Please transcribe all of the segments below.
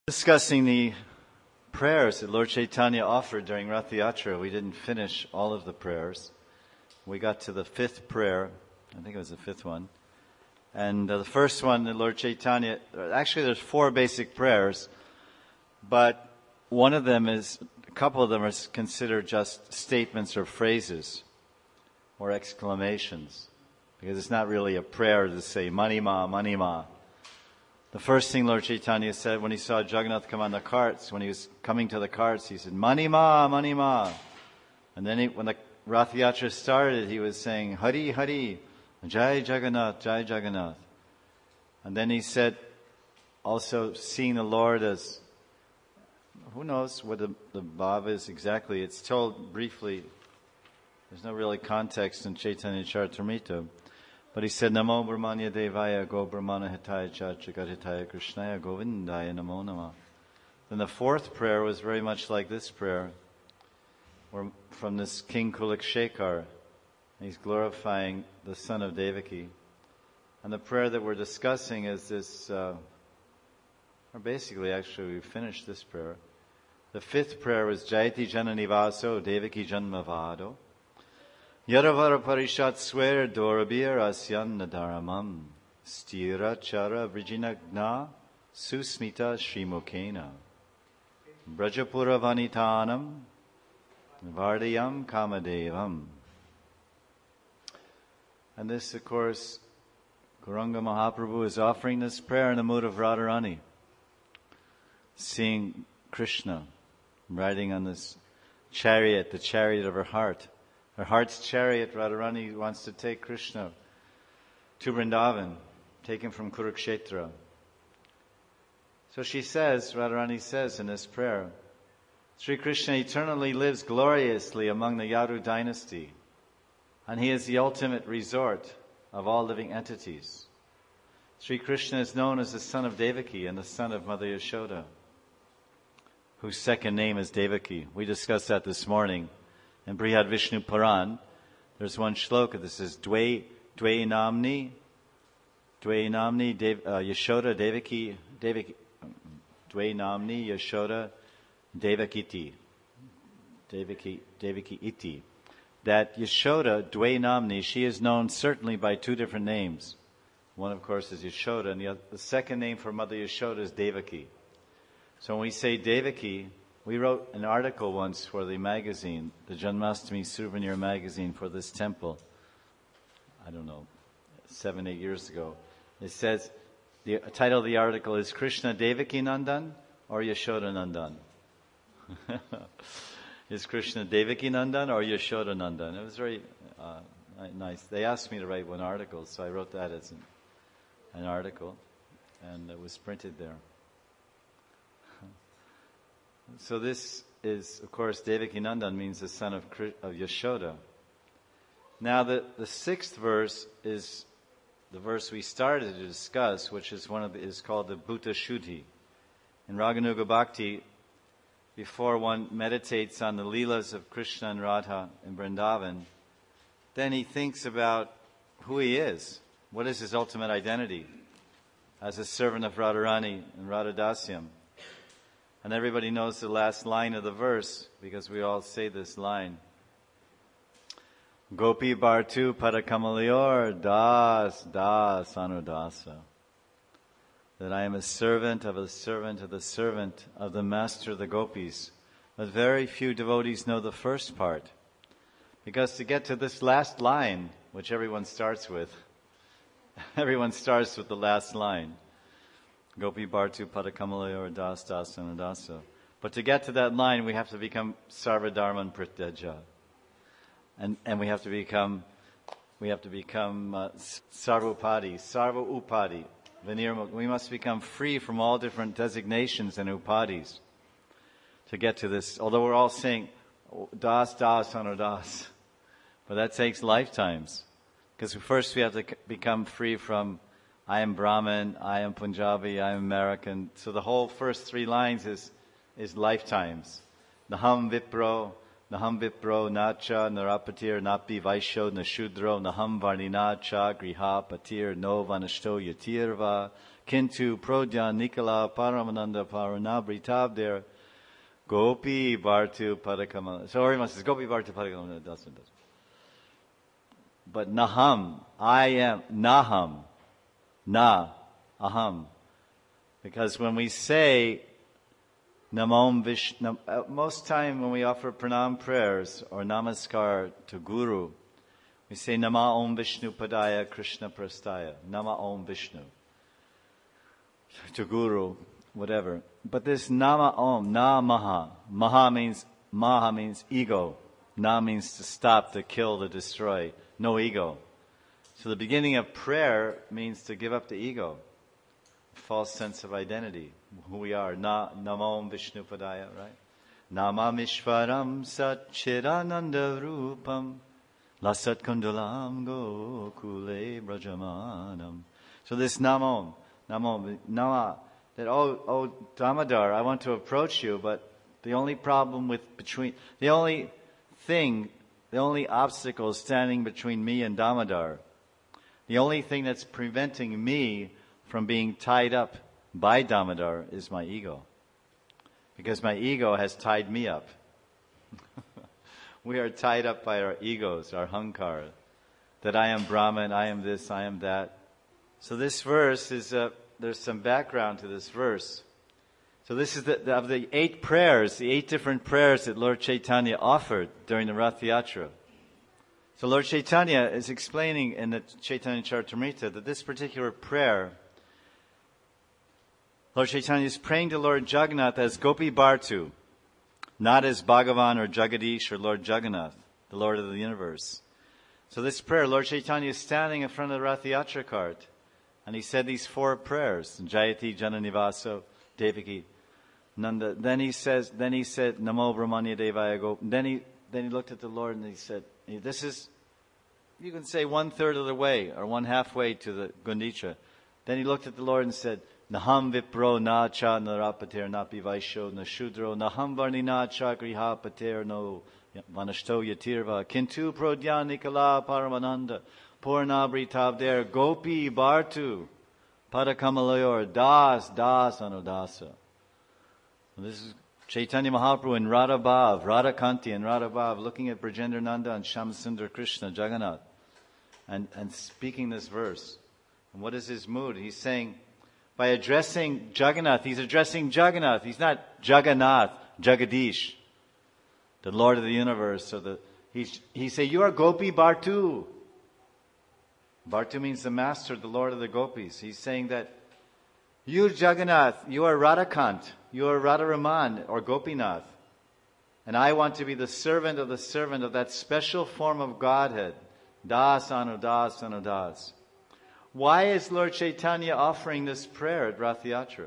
Discussing the prayers that Lord Chaitanya offered during Rath Yatra. We didn't finish all of the prayers. We got to the fifth prayer. I think it was the fifth one. And the first one, the Lord Chaitanya, actually there's four basic prayers, but a couple of them are considered just statements or phrases or exclamations, because it's not really a prayer to say, Mani Ma, Mani Ma. The first thing Lord Chaitanya said when he saw Jagannath come on the carts, when he was coming to the carts, he said, Mani Ma, Mani Ma. And then when the Rath Yatra started, he was saying, Hari, Hari, Jai Jagannath, Jai Jagannath. And then he said, also seeing the Lord as, who knows what the bhav is exactly. It's told briefly. There's no really context in Chaitanya Charitamrita. But he said, Namo Brahmanya Devaya Go Brahmana Hitaya Cha Jagat Hitaya Krishnaya Govindaya Namo Nama. Then the fourth prayer was very much like this prayer, from this King Kulikshekar. He's glorifying the son of Devaki. And the prayer that we're discussing is this, or basically actually we finished this prayer. The fifth prayer was Jayati Janani Vaso Devaki Janmavado. Yaravara Parishat Swer Dorabir Asyan Nadaramam Stira Chara Vrijinagna Susmita Srimukena Brajapura Vanitanam Vardayam Kamadevam. And this, of course, Gauranga Mahaprabhu is offering this prayer in the mood of Radharani, seeing Krishna riding on this chariot, the chariot of her heart. Her heart's chariot, Radharani wants to take Krishna to Vrindavan, take him from Kurukshetra. So she says, Radharani says in this prayer, Sri Krishna eternally lives gloriously among the Yadu dynasty, and he is the ultimate resort of all living entities. Sri Krishna is known as the son of Devaki and the son of Mother Yashoda, whose second name is Devaki. We discussed that this morning. In Brihad Vishnu Puran, there's one shloka that says, Dve namni, Yashoda Devaki, Dve namni, Yashoda Devakiti, Devaki iti. That Yashoda, Dve namni, she is known certainly by two different names. One, of course, is Yashoda, and the second name for Mother Yashoda is Devaki. So when we say Devaki, we wrote an article once for the magazine, the Janmashtami souvenir magazine for this temple. I don't know, 7-8 years ago. It says, the title of the article is Krishna Devaki Nandan or Yashoda Nandan? Is Krishna Devaki Nandan or Yashoda Nandan? It was very nice. They asked me to write one article, so I wrote that as an article, and it was printed there. So this is, of course, Devaki Nandan means the son of Yashoda. Now the sixth verse is the verse we started to discuss, which is is called the Bhuta Shuddhi. In Raganuga Bhakti, before one meditates on the Leelas of Krishna and Radha in Vrindavan, then he thinks about who he is. What is his ultimate identity as a servant of Radharani and Radhadasyam? And everybody knows the last line of the verse, because we all say this line. Gopi Bhartu Padakamalyor Das Das Anudasa. That I am a servant of the servant of the servant of the master of the gopis. But very few devotees know the first part. Because to get to this last line, which everyone starts with the last line. Gopi Bhartu Padakamalaya Das Das Anudasa. But to get to that line, we have to become Sarvadharman Prityaja. And we have to become Sarvupadi, Sarva Upadi, Vinirmukta. We must become free from all different designations and upadis to get to this. Although we're all saying Das Das Anudas, but that takes lifetimes. Because first we have to become free from I am Brahmin, I am Punjabi, I am American. So the whole first three lines is lifetimes. Naham Vipro, Nacha, Narapatir, Napi Vaisho, Nashudro, Naham Varnina Cha, Griha, Patir, No Vanashto, Yatirva, Kintu Prodyan Nikala Paramananda Paranabri Tabder Gopi Bhartu Padakama. So everyone says Gopi Bhartu Padakama. No, it doesn't. But Naham, I am, Naham, Na, Aham. Because when we say Namom Vishnu, most time when we offer pranam prayers or namaskar to Guru, we say Nama Om Vishnu Padaya Krishna Prastaya. Nama Om Vishnu. To Guru, whatever. But this Nama Om, Na Maha. Maha means ego. Na means to stop, to kill, to destroy. No ego. So the beginning of prayer means to give up the ego. False sense of identity. Who we are. Namom Vishnu Padaya, right? Namamishvaram Satchidananda Rupam Lasat Kundalam Gokule Brajamanam. So this Nama, that, oh Damodar, I want to approach you, but the only problem the only obstacle standing between me and Damodar, the only thing that's preventing me from being tied up by Damodar is my ego. Because my ego has tied me up. We are tied up by our egos, our hankara. That I am Brahman, I am this, I am that. So this verse is, there's some background to this verse. So this is of the 8 prayers, the 8 different prayers that Lord Chaitanya offered during the Rath Yatra. So Lord Chaitanya is explaining in the Chaitanya Charitamrita that this particular prayer, Lord Chaitanya is praying to Lord Jagannath as Gopi Bhartu, not as Bhagavan or Jagadish or Lord Jagannath, the Lord of the universe. So this prayer, Lord Chaitanya is standing in front of the Rath Yatra cart, and he said these 4 prayers, Jayati Jananivaso Devaki Nanda. Then he said, Namo Brahmanya Devaya Gop. Then he looked at the Lord and he said, this is, you can say 1/3 of the way or 1/2 way to the Gundicha. Then he looked at the Lord and said, Naham Vipro na cha narapater na pivaisho na shudro naham varni na cha griha pater no vanashto yatirva kintu prodyan nikala paramananda purnabri tabder gopi bhartu padakamalayor das anudasa. This is Chaitanya Mahaprabhu in Radha Kanti and Radha Bhav, looking at Brajendra Nanda and Shyamsundar Krishna, Jagannath, and speaking this verse. And what is his mood? He's saying, by addressing Jagannath, he's addressing Jagannath. He's not Jagannath, Jagadish, the Lord of the universe. He say, you are Gopi Bhartu. Bhartu means the master, the Lord of the gopis. He's saying that you, Jagannath, you are Radhakant, you are Radharaman or Gopinath. And I want to be the servant of that special form of Godhead. Das Anudas Anudas. Why is Lord Chaitanya offering this prayer at Rath Yatra?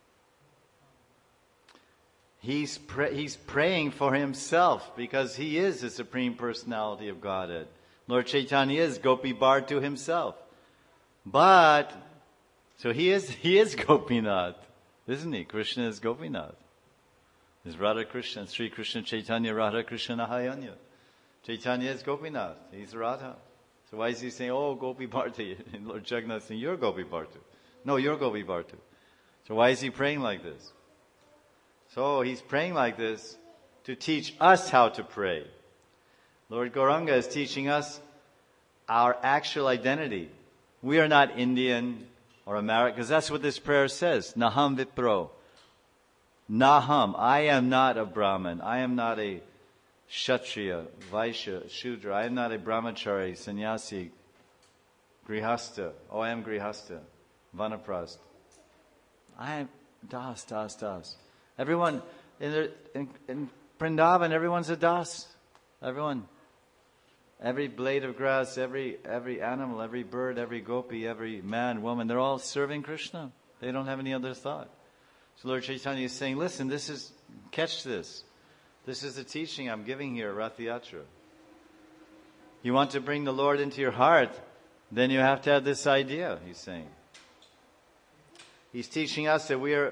He's praying for himself because he is the Supreme Personality of Godhead. Lord Chaitanya is Gopi Bhartu himself. But, so he is Gopinath, isn't he? Krishna is Gopinath. There's Radha Krishna, Sri Krishna Chaitanya Radha Krishna Nahayanya. Chaitanya is Gopinath. He's Radha. So why is he saying, oh, Gopi Bhartu? And Lord Jagannath saying, you're Gopi Bhartu. No, you're Gopi Bhartu. So why is he praying like this? So he's praying like this to teach us how to pray. Lord Gauranga is teaching us our actual identity. We are not Indian or American, because that's what this prayer says. Naham Vipro. Naham. I am not a Brahmin. I am not a Kshatriya, Vaishya, Shudra. I am not a Brahmachari, Sannyasi, Grihastha. Oh, I am Grihastha, Vanaprast. I am Das. Everyone, in Vrindavan, everyone's a Das. Everyone. Every blade of grass, every animal, every bird, every gopi, every man, woman, they're all serving Krishna. They don't have any other thought. So Lord Chaitanya is saying, listen, catch this. This is the teaching I'm giving here at Rath Yatra. You want to bring the Lord into your heart, then you have to have this idea, he's saying. He's teaching us that we are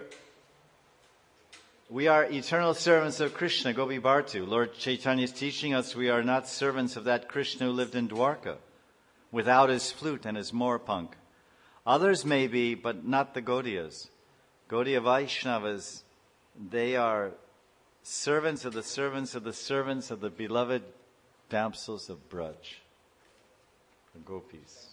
eternal servants of Krishna, Gopi Bhartu. Lord Chaitanya is teaching us we are not servants of that Krishna who lived in Dwarka, without his flute and his morpunk. Others may be, but not the Gaudiyas. Gaudiya Vaishnavas, they are servants of the servants of the servants of the beloved damsels of Braj, the gopis.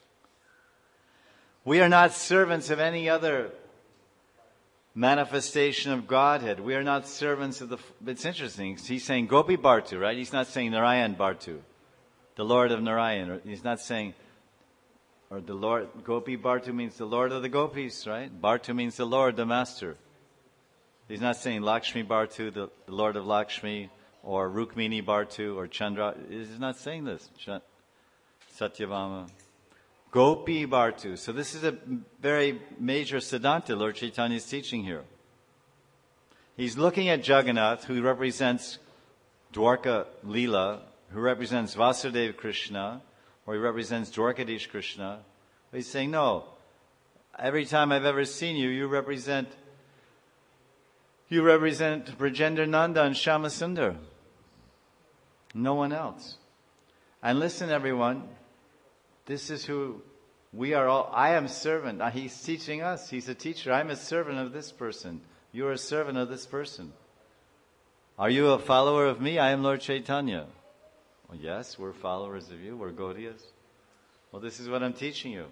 We are not servants of any other manifestation of Godhead. We are not servants of the... It's interesting. He's saying Gopi Bhartu, right? He's not saying Narayan Bhartu, the Lord of Narayan. He's not saying... Or the Lord... Gopi Bhartu means the Lord of the gopis, right? Bhartu means the Lord, the Master. He's not saying Lakshmi Bhartu, the Lord of Lakshmi, or Rukmini Bhartu, or Chandra. He's not saying this. Satyabhama. Gopi Bhartu. So this is a very major Siddhanta Lord Chaitanya is teaching here. He's looking at Jagannath, who represents Dwarka Leela, who represents Vasudeva Krishna, or he represents Dwarkadish Krishna. But he's saying, no, every time I've ever seen you, you represent Brajendra Nanda and Shyamasundar. No one else. And listen, everyone, this is who we are all. I am servant. He's teaching us. He's a teacher. I'm a servant of this person. You are a servant of this person. Are you a follower of me? I am Lord Chaitanya. Well, yes, we're followers of you. We're Gaudiyas. Well, this is what I'm teaching you.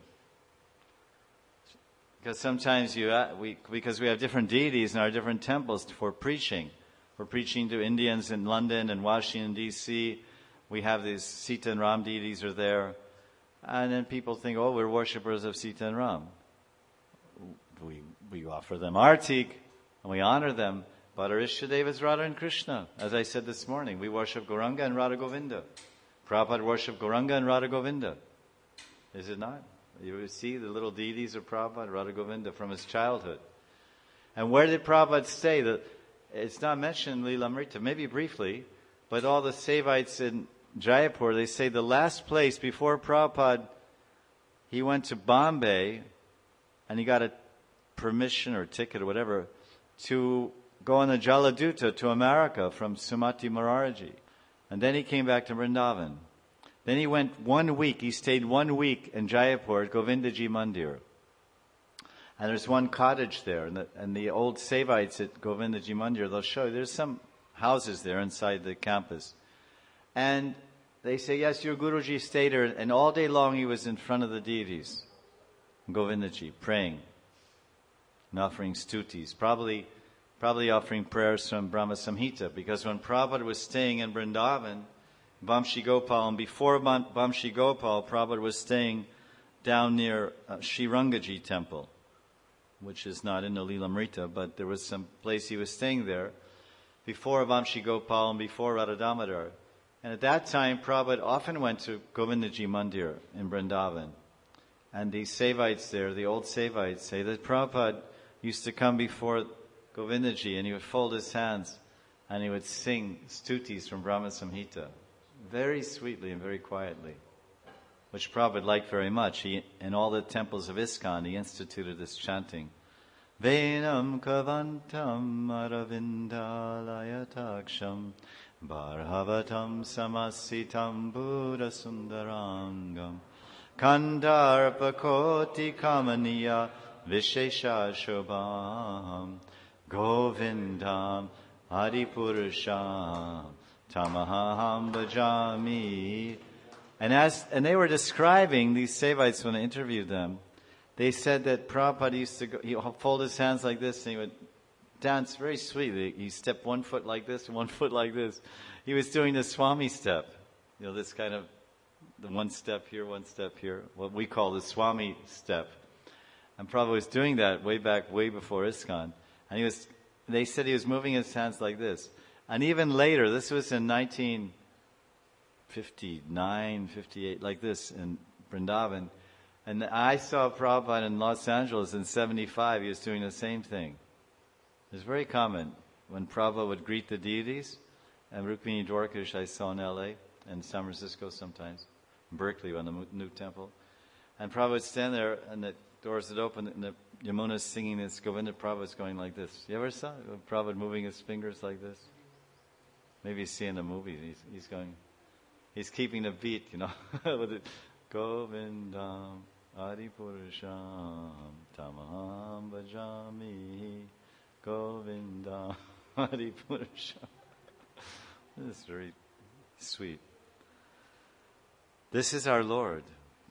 Because sometimes because we have different deities in our different temples for preaching. We're preaching to Indians in London and Washington, D.C. We have these Sita and Ram deities are there. And then people think, oh, we're worshippers of Sita and Ram. We offer them artik and we honor them. But our Ishtadeva is Radha and Krishna. As I said this morning, we worship Gauranga and Radha Govinda. Prabhupada worshiped Gauranga and Radha Govinda. Is it not? You see the little deities of Prabhupada, Radha Govinda, from his childhood. And where did Prabhupada stay? It's not mentioned in Lilamrita, maybe briefly, but all the Sevites in Jaipur, they say the last place before Prabhupada, he went to Bombay and he got a permission or ticket or whatever to go on the Jaladuta to America from Sumati Morarji. And then he came back to Vrindavan. Then he went 1 week, he stayed 1 week in Jaipur at Govindaji Mandir. And there's one cottage there, and the old Sevites at Govindaji Mandir, they'll show you, there's some houses there inside the campus. And they say, yes, your Guruji stayed there, and all day long he was in front of the deities, Govindaji, praying and offering stutis, probably offering prayers from Brahma Samhita, because when Prabhupada was staying in Vrindavan, Vamshi Gopal, and before Vamshi Gopal, Prabhupada was staying down near Shrirangaji temple, which is not in the Lilamrita, but there was some place he was staying there before Vamshi Gopal and before Radha Damodar. And at that time, Prabhupada often went to Govindaji Mandir in Vrindavan. And these Sevites there, the old Sevites, say that Prabhupada used to come before Govindaji and he would fold his hands and he would sing stutis from Brahma Samhita very sweetly and very quietly, which Prabhupada liked very much. In all the temples of ISKCON, he instituted this chanting. Venam kavantam aravindalayataksam Bharhavatam samasitam buddha sundarangam Kandarpakoti kamaniya vishesha shobham Govindam Adipurusham Tamaham bhajami. And they were describing these Sevites when I interviewed them. They said that Prabhupada used to he fold his hands like this and he would dance very sweetly. He stepped 1 foot like this, 1 foot like this. He was doing the Swami step. This kind of the 1 step here, 1 step here. What we call the Swami step. And Prabhupada was doing that way before ISKCON. And they said he was moving his hands like this. And even later, this was in 1959, 58, like this in Vrindavan. And I saw Prabhupada in Los Angeles in 75. He was doing the same thing. It was very common when Prabhupada would greet the deities. And Rukmini Dwarkadish I saw in L.A. and San Francisco sometimes. In Berkeley on the new temple. And Prabhupada would stand there and the doors would open and the Yamuna's singing this. Govinda Prabhupada's going like this. You ever saw Prabhupada moving his fingers like this? Maybe you see in the movie. He's keeping the beat, with it. Govindam Adipurusham Tamaham Bhajami Govinda Adipurusham. This is very sweet. This is our Lord.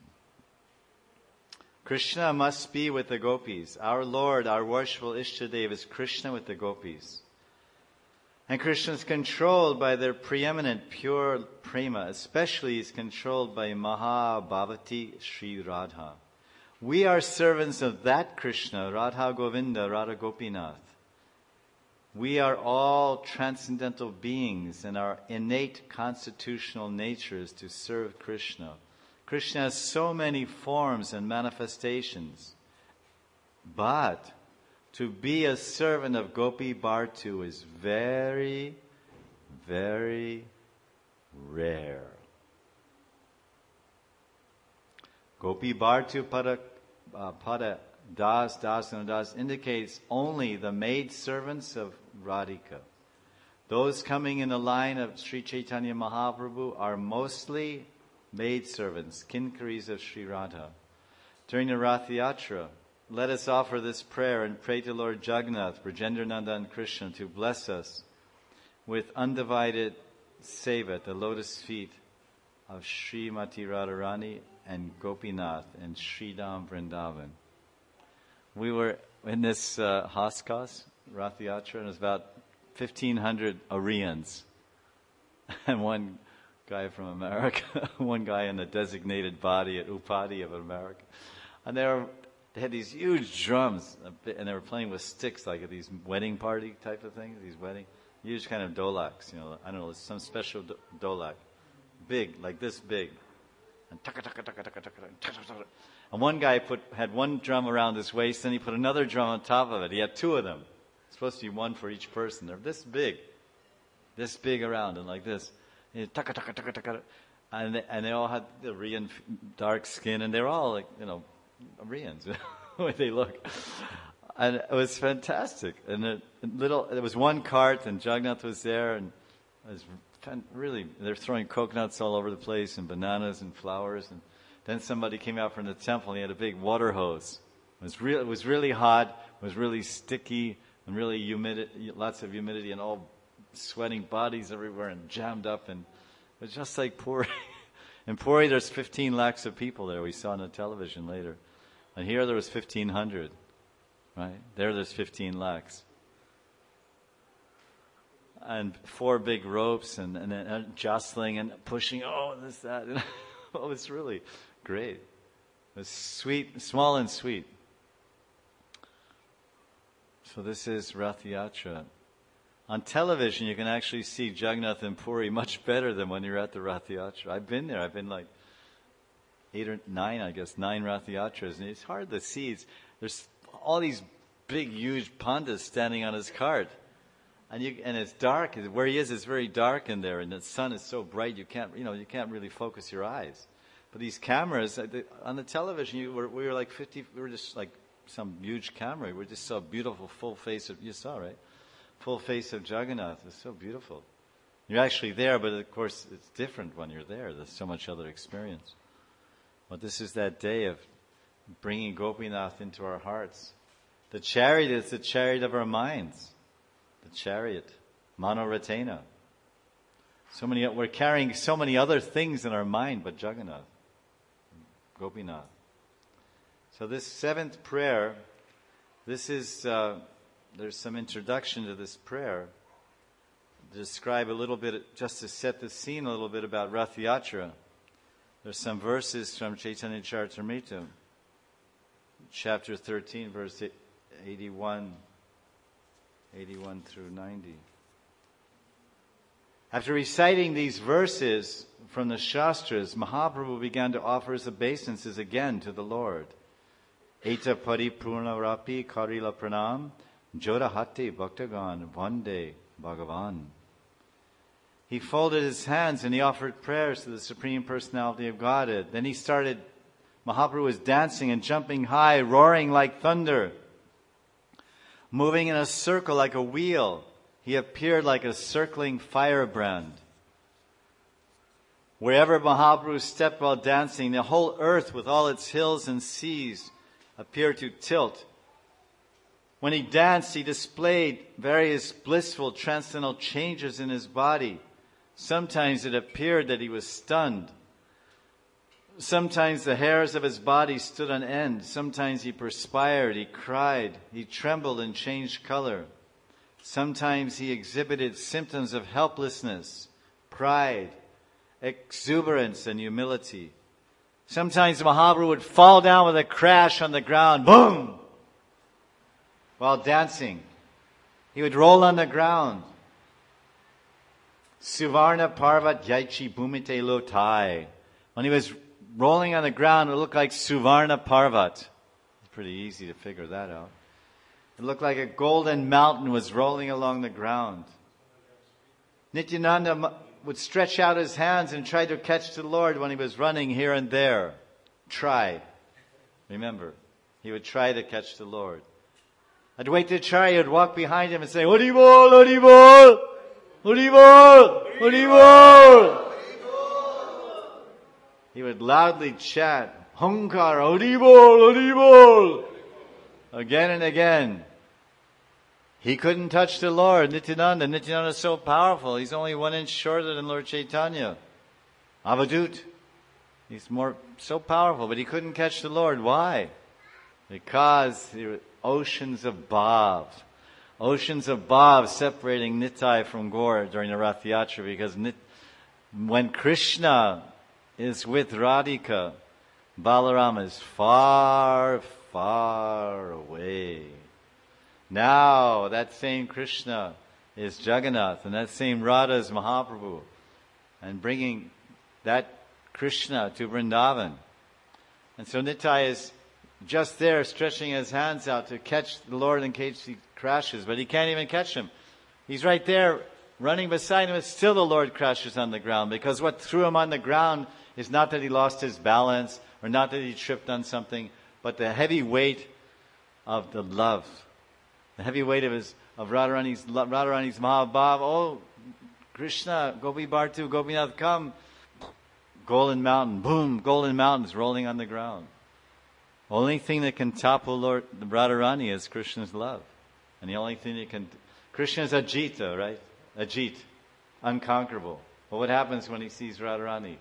Krishna must be with the gopis. Our Lord, our worshipful Ishtadev, is Krishna with the gopis. And Krishna is controlled by their preeminent pure prema. Especially is controlled by Mahabhavati Sri Radha. We are servants of that Krishna, Radha Govinda, Radha Gopinath. We are all transcendental beings, and our innate constitutional nature is to serve Krishna. Krishna has so many forms and manifestations. But to be a servant of Gopi Bhartu is very, very rare. Gopi Bhartu Pada Das indicates only the maid servants of Radhika. Those coming in the line of Sri Chaitanya Mahaprabhu are mostly maid servants, kinkaris of Sri Radha. During the Rath Yatra, let us offer this prayer and pray to Lord Jagannath, Brajendrananda and Krishna to bless us with undivided seva at the lotus feet of Srimati Radharani and Gopinath and Sridham Vrindavan. We were in this Haskas, Rath Yatra, and it was about 1,500 Aryans. And one guy from America, one guy in the designated body at Upadi of America. And they had these huge drums, and they were playing with sticks, like at these wedding party type of things, huge kind of dolaks, I don't know, some special dolak. Big, like this big. And taka taka taka taka taka taka taka. And one guy had one drum around his waist, and he put another drum on top of it. He had two of them. It's supposed to be one for each person. They're this big around, and like this. And taka taka taka taka. And they all had the Aryan dark skin, and they're all like, Aryans, the way they look. And it was fantastic. And there was one cart, and Jagannath was there, and it was really, they're throwing coconuts all over the place, and bananas and flowers. And then somebody came out from the temple, and he had a big water hose. It was really hot, it was really sticky, and really lots of humidity, and all sweating bodies everywhere, and jammed up, and it was just like Puri. In Puri, there's 15 lakhs of people there, we saw on the television later. And here there was 1,500, right? There's 15 lakhs. And 4 big ropes, and then jostling and pushing, this, that. It was really great. It was sweet, small and sweet. So this is Rath Yatra. On television, you can actually see Jagannath and Puri much better than when you're at the Rath Yatra. I've been there. I've been like 8 or 9, I guess, 9 Rath Yatras. And it's hard to see. There's all these big, huge pandas standing on his cart. And it's dark. Where he is, it's very dark in there. And the sun is so bright, you can't really focus your eyes. But these cameras, on the television, we were like 50, we were just like some huge camera. We just saw a beautiful full face you saw, right? Full face of Jagannath. It's so beautiful. You're actually there, but of course it's different when you're there. There's so much other experience. But this is that day of bringing Gopinath into our hearts. The chariot is the chariot of our minds. The chariot, Manoratena. We're carrying so many other things in our mind, but Jagannath, Gopinath. So this 7th prayer, this is, there's some introduction to this prayer. To describe a little bit, just to set the scene a little bit about Rath Yatra. There's some verses from Chaitanya Charitamrita, chapter 13, verse 81 through 90. After reciting these verses from the Shastras, Mahaprabhu began to offer his obeisances again to the Lord. Eta paripurna rapi karila pranam, jodahati bhaktagan vande bhagavan. He folded his hands and he offered prayers to the Supreme Personality of Godhead. Then Mahaprabhu was dancing and jumping high, roaring like thunder. Moving in a circle like a wheel, he appeared like a circling firebrand. Wherever Mahaprabhu stepped while dancing, the whole earth with all its hills and seas appeared to tilt. When he danced, he displayed various blissful transcendental changes in his body. Sometimes it appeared that he was stunned. Sometimes the hairs of his body stood on end. Sometimes he perspired, he cried, he trembled and changed color. Sometimes he exhibited symptoms of helplessness, pride, exuberance, and humility. Sometimes Mahaprabhu would fall down with a crash on the ground, boom, while dancing. He would roll on the ground. Suvarna Parvat Yaichi Bhumite Lotai. When he was rolling on the ground, it looked like Suvarna Parvat. It's pretty easy to figure that out. It looked like a golden mountain was rolling along the ground. Nityananda would stretch out his hands and try to catch the Lord when he was running here and there. Try. Remember, he would try to catch the Lord. Advaita Acharya would walk behind him and say, Hari Bol, Hari Bol, Hari Bol, Hari Bol. He would loudly chant, Hankar, Hari Bol, Hari Bol, again and again. He couldn't touch the Lord, Nityananda. Nityananda is so powerful. He's only 1 inch shorter than Lord Chaitanya. Avadut. He's so powerful, but he couldn't catch the Lord. Why? Because there were oceans of bhav. Oceans of bhav separating Nitai from Gaur during the Rath Yatra. Because when Krishna is with Radhika, Balarama is far, far away. Now, that same Krishna is Jagannath, and that same Radha is Mahaprabhu, and bringing that Krishna to Vrindavan. And so Nitai is just there, stretching his hands out to catch the Lord in case he crashes, but he can't even catch him. He's right there, running beside him, and still the Lord crashes on the ground, because what threw him on the ground is not that he lost his balance, or not that he tripped on something, but the heavy weight of the love. The heavy weight of Radharani's Mahabhav. Oh, Krishna, Gopi Bhartu, Gopinath, come. Golden Mountain, boom, Golden Mountain's rolling on the ground. Only thing that can topple Lord Radharani is Krishna's love. And the only thing that can... Krishna is Ajita, right? Ajit, unconquerable. But what happens when he sees Radharani?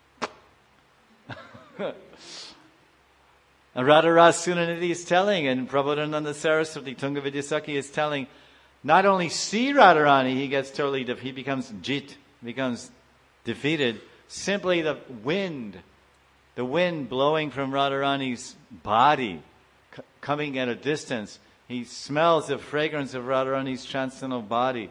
And Radharas Sunanidhi is telling, and Prabodhananda Saraswati, Tunga Vidyasakhi is telling, not only see Radharani, he gets totally, he becomes jit, becomes defeated. Simply the wind blowing from Radharani's body, coming at a distance, he smells the fragrance of Radharani's transcendental body.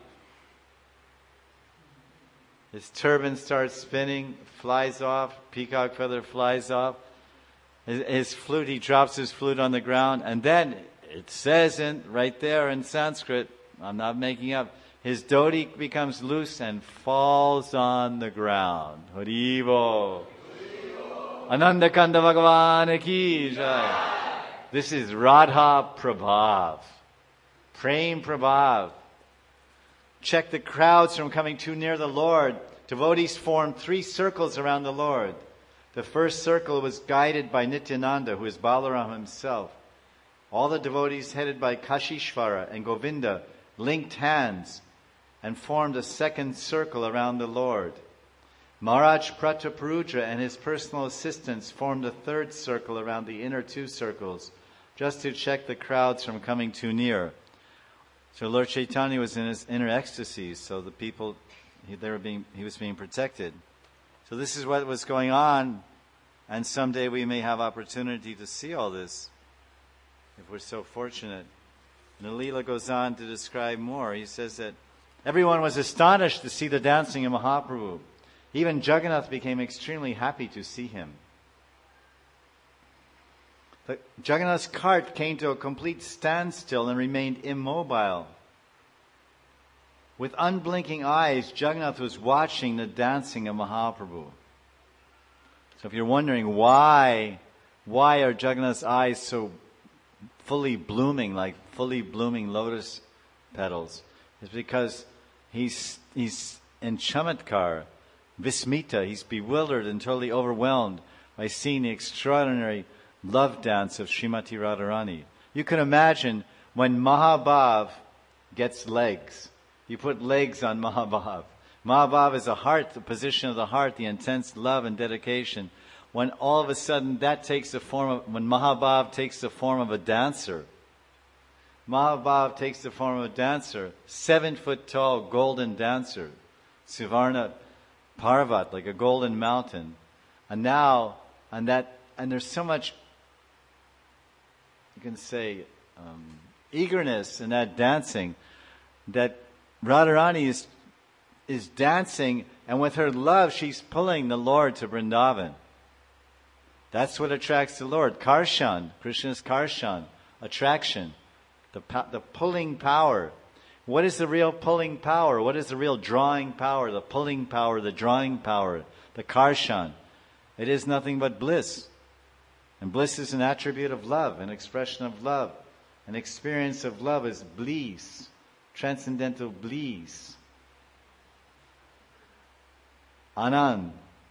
His turban starts spinning, flies off, peacock feather flies off. His flute, he drops his flute on the ground, and then it says right there in Sanskrit, I'm not making up, his dhoti becomes loose and falls on the ground. Haribo. Ananda Kanda Bhagavan ki jai. This is Radha Prabhav. Prem Prabhav. Check the crowds from coming too near the Lord. Devotees formed 3 circles around the Lord. The first circle was guided by Nityananda, who is Balaram himself. All the devotees headed by Kashishvara and Govinda linked hands and formed a second circle around the Lord. Maharaj Prataparudra and his personal assistants formed a third circle around the inner 2 circles, just to check the crowds from coming too near. So Lord Chaitanya was in his inner ecstasies, so the people, he was being protected. So this is what was going on, and someday we may have opportunity to see all this, if we're so fortunate. And the Leela goes on to describe more. He says that everyone was astonished to see the dancing of Mahaprabhu. Even Jagannath became extremely happy to see him. But Jagannath's cart came to a complete standstill and remained immobile. With unblinking eyes, Jagannath was watching the dancing of Mahaprabhu. So if you're wondering why are Jagannath's eyes so fully blooming, like fully blooming lotus petals, it's because he's in Chamatkar. Vismita, he's bewildered and totally overwhelmed by seeing the extraordinary love dance of Srimati Radharani. You can imagine when Mahabhav gets legs. You put legs on Mahabhav. Mahabhav is the heart, the position of the heart, the intense love and dedication. When all of a sudden that takes the form of, when Mahabhav takes the form of a dancer, Mahabhav takes the form of a dancer, 7-foot tall golden dancer, Suvarna Parvat, like a golden mountain. And there's so much, you can say, eagerness in that dancing, that Radharani is dancing, and with her love, she's pulling the Lord to Vrindavan. That's what attracts the Lord. Karshan, Krishna's Karshan, attraction, the pulling power. What is the real pulling power? What is the real drawing power? The pulling power, the drawing power, the Karshan. It is nothing but bliss. And bliss is an attribute of love, an expression of love. An experience of love is bliss, transcendental bliss. Anand.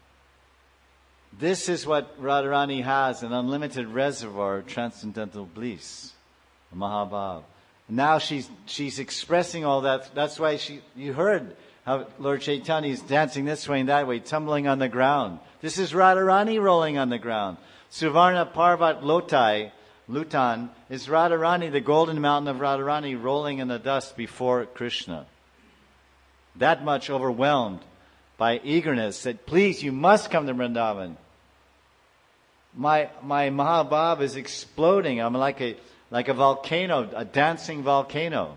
This is what Radharani has, an unlimited reservoir of transcendental bliss, Mahabhav. Now she's expressing all that. That's why you heard how Lord Chaitanya is dancing this way and that way, tumbling on the ground. This is Radharani rolling on the ground. Suvarna Parvat Lutan is Radharani, the golden mountain of Radharani, rolling in the dust before Krishna. That much overwhelmed by eagerness, said, please, you must come to Vrindavan. My Mahabhav is exploding. I'm like a volcano, a dancing volcano.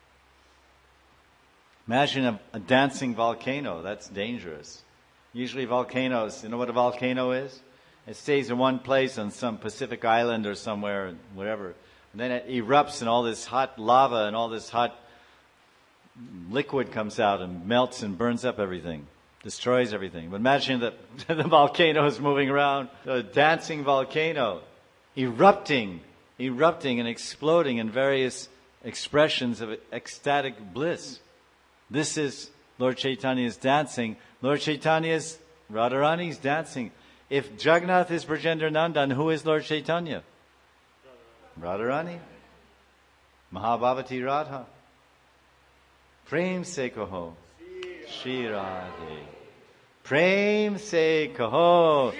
Imagine a dancing volcano. That's dangerous. Usually volcanoes, you know what a volcano is? It stays in one place on some Pacific island or somewhere, whatever. And then it erupts and all this hot lava and all this hot liquid comes out and melts and burns up everything. Destroys everything. But imagine that the volcano is moving around, a dancing volcano, erupting and exploding in various expressions of ecstatic bliss. This is Lord Chaitanya's dancing. Lord Chaitanya's, Radharani's dancing. If Jagannath is Brajendra Nandan, who is Lord Chaitanya? Radharani. Mahabhavati Radha. Prem se kaho. Shri Radhe. Prem se kaho.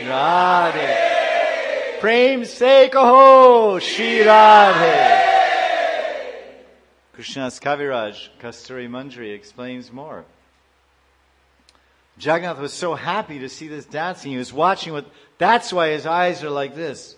Radhe. Prem se kaho. Shri Radhe. Krishna's Kaviraj, Kasturi Manjari, explains more. Jagannath was so happy to see this dancing. He was watching with, that's why his eyes are like this.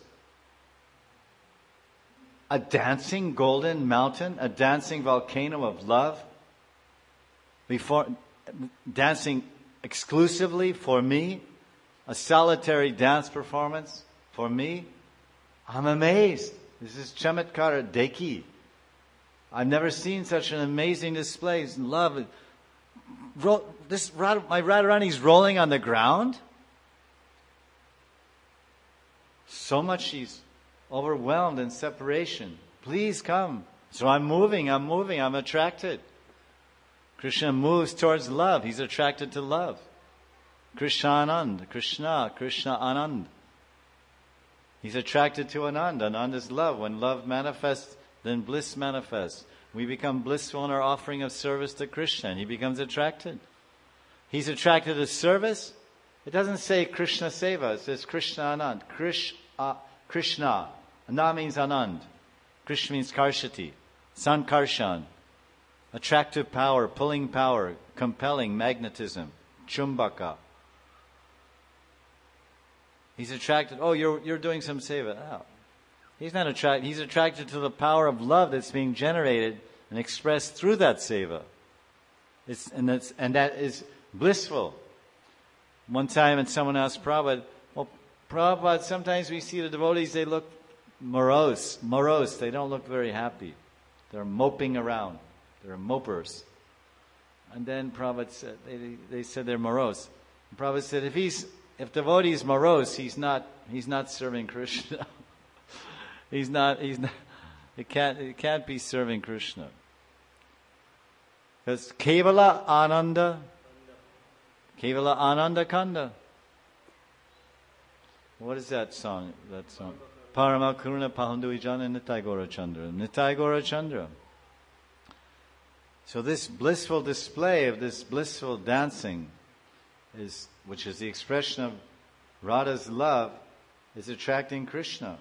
A dancing golden mountain, a dancing volcano of love, before dancing exclusively for me, a solitary dance performance for me. I'm amazed. This is Chamatkara Deki. I've never seen such an amazing display of love. My Radharani's rolling on the ground. So much she's overwhelmed in separation. Please come. So I'm moving, I'm attracted. Krishna moves towards love. He's attracted to love. Krishna Anand. He's attracted to Anand. Anand is love. When love manifests, then bliss manifests. We become blissful in our offering of service to Krishna, and he becomes attracted. He's attracted to service. It doesn't say Krishna Seva. It says Krishna Anand. Krishna. Anand means Anand. Krishna means Karshati. Sankarshan. Attractive power, pulling power, compelling magnetism. Chumbaka. He's attracted. Oh, you're doing some seva. Oh. He's not attracted. He's attracted to the power of love that's being generated and expressed through that seva. And that is blissful. One time, and someone asked Prabhupada, well, Prabhupada, sometimes we see the devotees, they look morose. They don't look very happy. They're moping around. They're mopers. And then Prabhupada said, they said they're morose. And Prabhupada said, if devotee is morose, he's not serving Krishna. It can't be serving Krishna. Because Kevala Kevala Ananda Kanda. What is that song? Parama Karuna Pahandu Ijana Nitai Gora Chandra. Nitai Gora Chandra. So this blissful display of this blissful dancing, which is the expression of Radha's love, is attracting Krishna.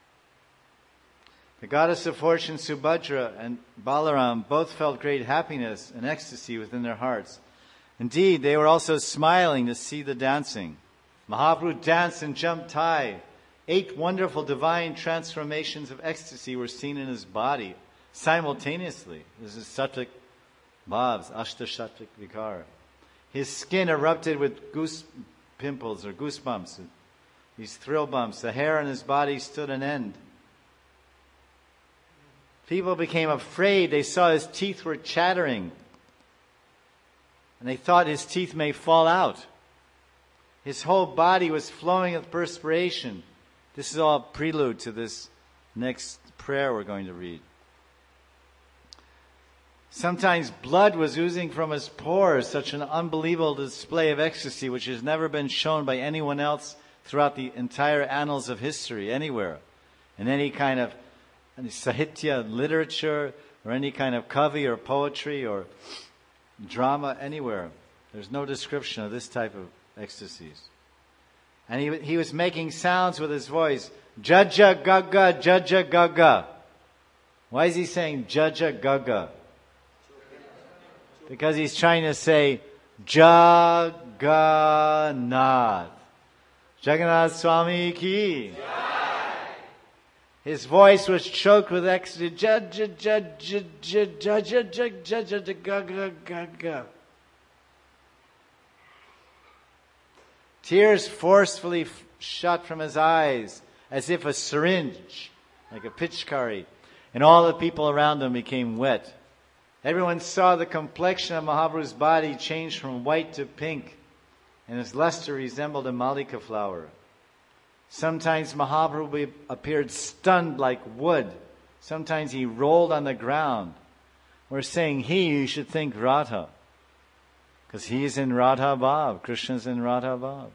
The goddess of fortune Subhadra and Balaram both felt great happiness and ecstasy within their hearts. Indeed, they were also smiling to see the dancing. Mahaprabhu danced and jumped high. 8 wonderful divine transformations of ecstasy were seen in his body simultaneously. This is Sattvic Bhavs, Ashta Sattvic Vikar. His skin erupted with goose pimples or goosebumps, these thrill bumps. The hair on his body stood on end. People became afraid. They saw his teeth were chattering. And they thought his teeth may fall out. His whole body was flowing with perspiration. This is all prelude to this next prayer we're going to read. Sometimes blood was oozing from his pores, such an unbelievable display of ecstasy which has never been shown by anyone else throughout the entire annals of history, anywhere. In any kind of sahitya, literature, or any kind of kavi or poetry or drama, anywhere. There's no description of this type of ecstasies. And he was making sounds with his voice. Jaja gaga, jaja gaga. Why is he saying jaja gaga? Because he's trying to say Jagannath. Jagannath Swami ki. His voice was choked with ecstasy. Tears forcefully shot from his eyes as if a syringe, like a pitchkari. And all the people around him became wet. Everyone saw the complexion of Mahaprabhu's body change from white to pink, and his luster resembled a malika flower. Sometimes Mahaprabhu appeared stunned like wood. Sometimes he rolled on the ground. We're saying you should think Radha. Because he's in Radha Bhav. Krishna's in Radha Bhav.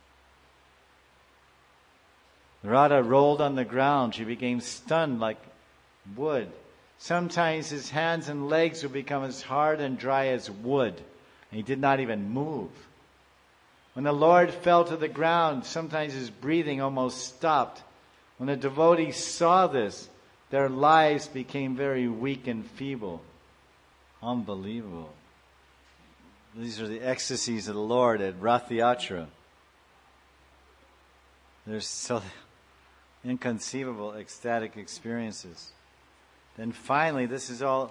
Radha rolled on the ground. She became stunned like wood. Sometimes his hands and legs would become as hard and dry as wood. And he did not even move. When the Lord fell to the ground, sometimes his breathing almost stopped. When the devotees saw this, their lives became very weak and feeble. Unbelievable. These are the ecstasies of the Lord at Rath Yatra. They're so inconceivable, ecstatic experiences. Then finally, this is all,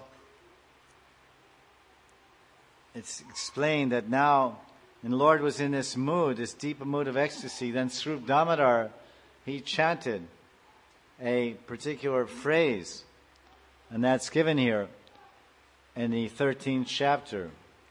it's explained that now, and the Lord was in this mood, this deep mood of ecstasy. Then Swarup Damodar, he chanted a particular phrase. And that's given here in the 13th chapter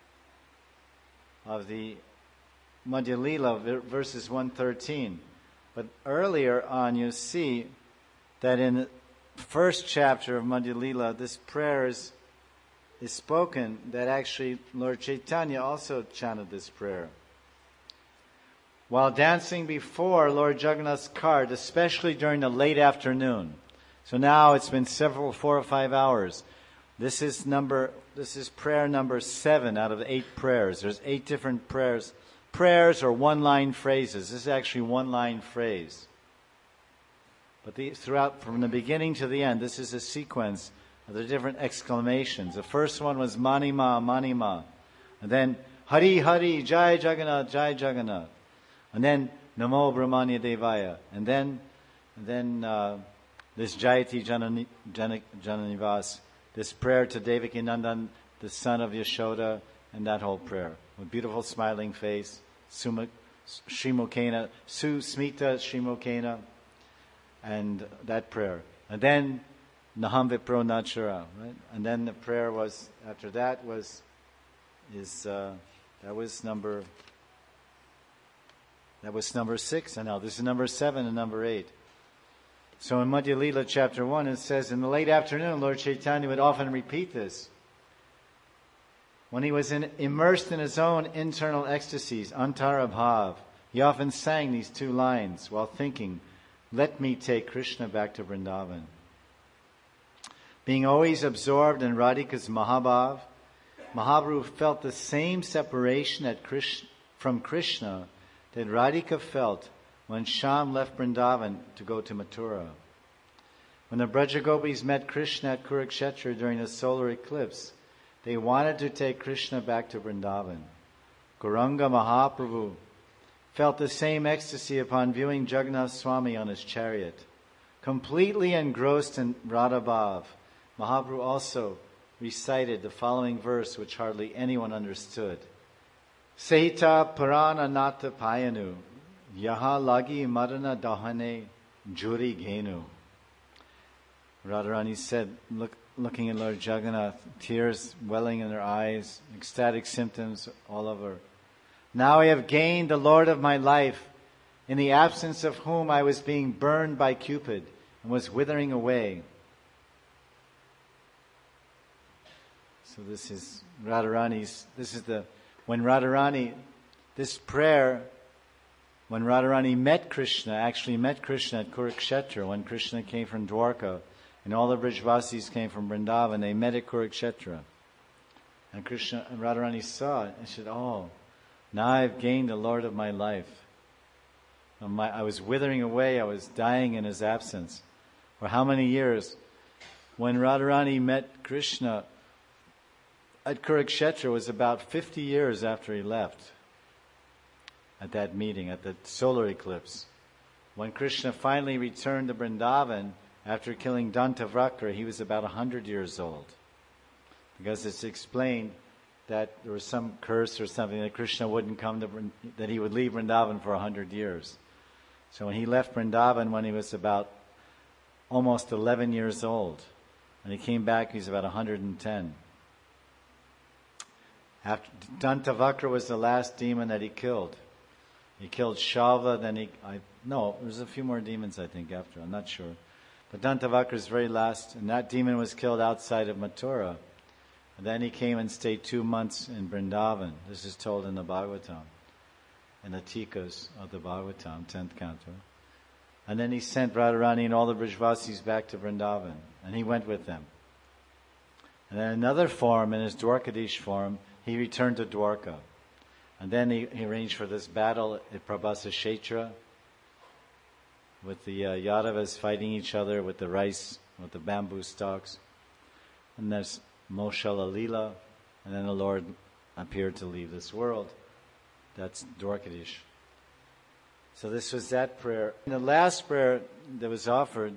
of the Madhya Lila, verses 113. But earlier on you see that in the first chapter of Madhya Lila, this prayer is spoken, that actually Lord Chaitanya also chanted this prayer. While dancing before Lord Jagannath's cart, especially during the late afternoon. So now it's been 4 or 5 hours. This is prayer number 7 out of 8 prayers. There's 8 different prayers. Prayers or one-line phrases. This is actually one-line phrase. But throughout, from the beginning to the end, this is a sequence of the different exclamations. The first one was Manima, Manima. And then Hari, Hari, Jai Jagannath, Jai Jagannath. And then Namo Brahmanya Devaya. And then this Jayati Jananivas, this prayer to Devaki Nandan, the son of Yashoda, and that whole prayer. With beautiful smiling face, Srimukena, Smita Srimukena, and that prayer. And then Naham Vipro Nachara, right? And then the prayer was, after that was number 6, and now this is number 7 and number 8. So in Madhya Lila chapter 1 it says, in the late afternoon Lord Chaitanya would often repeat this. When he was immersed in his own internal ecstasies, Antarabhav, he often sang these two lines while thinking, "Let me take Krishna back to Vrindavan." Being always absorbed in Radhika's Mahabhav, Mahaprabhu felt the same separation from Krishna that Radhika felt when Shyam left Vrindavan to go to Mathura. When the Brajagopis met Krishna at Kurukshetra during the solar eclipse, they wanted to take Krishna back to Vrindavan. Gauranga Mahaprabhu felt the same ecstasy upon viewing Jagannath Swami on his chariot. Completely engrossed in Radhabhav, Mahaprabhu also recited the following verse which hardly anyone understood. Sehita Purana Nata Payanu, Yaha Lagi Marana Dahane Juri Genu. Radharani said, looking at Lord Jagannath, tears welling in her eyes, ecstatic symptoms all over. Now I have gained the Lord of my life, in the absence of whom I was being burned by Cupid and was withering away. So this is Radharani's, when Radharani met Krishna at Kurukshetra, when Krishna came from Dwarka, and all the Brijvasis came from Vrindavan, they met at Kurukshetra. And Radharani saw it and said, "Oh, now I've gained the Lord of my life. I was withering away, I was dying in his absence." For how many years? When Radharani met Krishna at Kurukshetra was about 50 years after he left at that meeting, at the solar eclipse. When Krishna finally returned to Vrindavan after killing Dantavakra, he was about 100 years old. Because it's explained that there was some curse or something that Krishna wouldn't come to, that he would leave Vrindavan for 100 years. So when he left Vrindavan when he was about almost 11 years old, and he came back, he was about 110. After Dantavakra was the last demon that he killed. He killed Shalva, then there's a few more demons I think after, I'm not sure. But Dantavakra is very last, and that demon was killed outside of Mathura. And then he came and stayed 2 months in Vrindavan. This is told in the Bhagavatam, in the Tikas of the Bhagavatam, 10th canto. And then he sent Radharani and all the Brijvasis back to Vrindavan, and he went with them. And then another form, in his Dwarkadish form, he returned to Dwarka. And then he arranged for this battle at Prabhasa Kshetra, with the Yadavas fighting each other with the rice, with the bamboo stalks. And there's Moshala Lila, and then the Lord appeared to leave this world. That's Dwarkadish. So this was that prayer. And the last prayer that was offered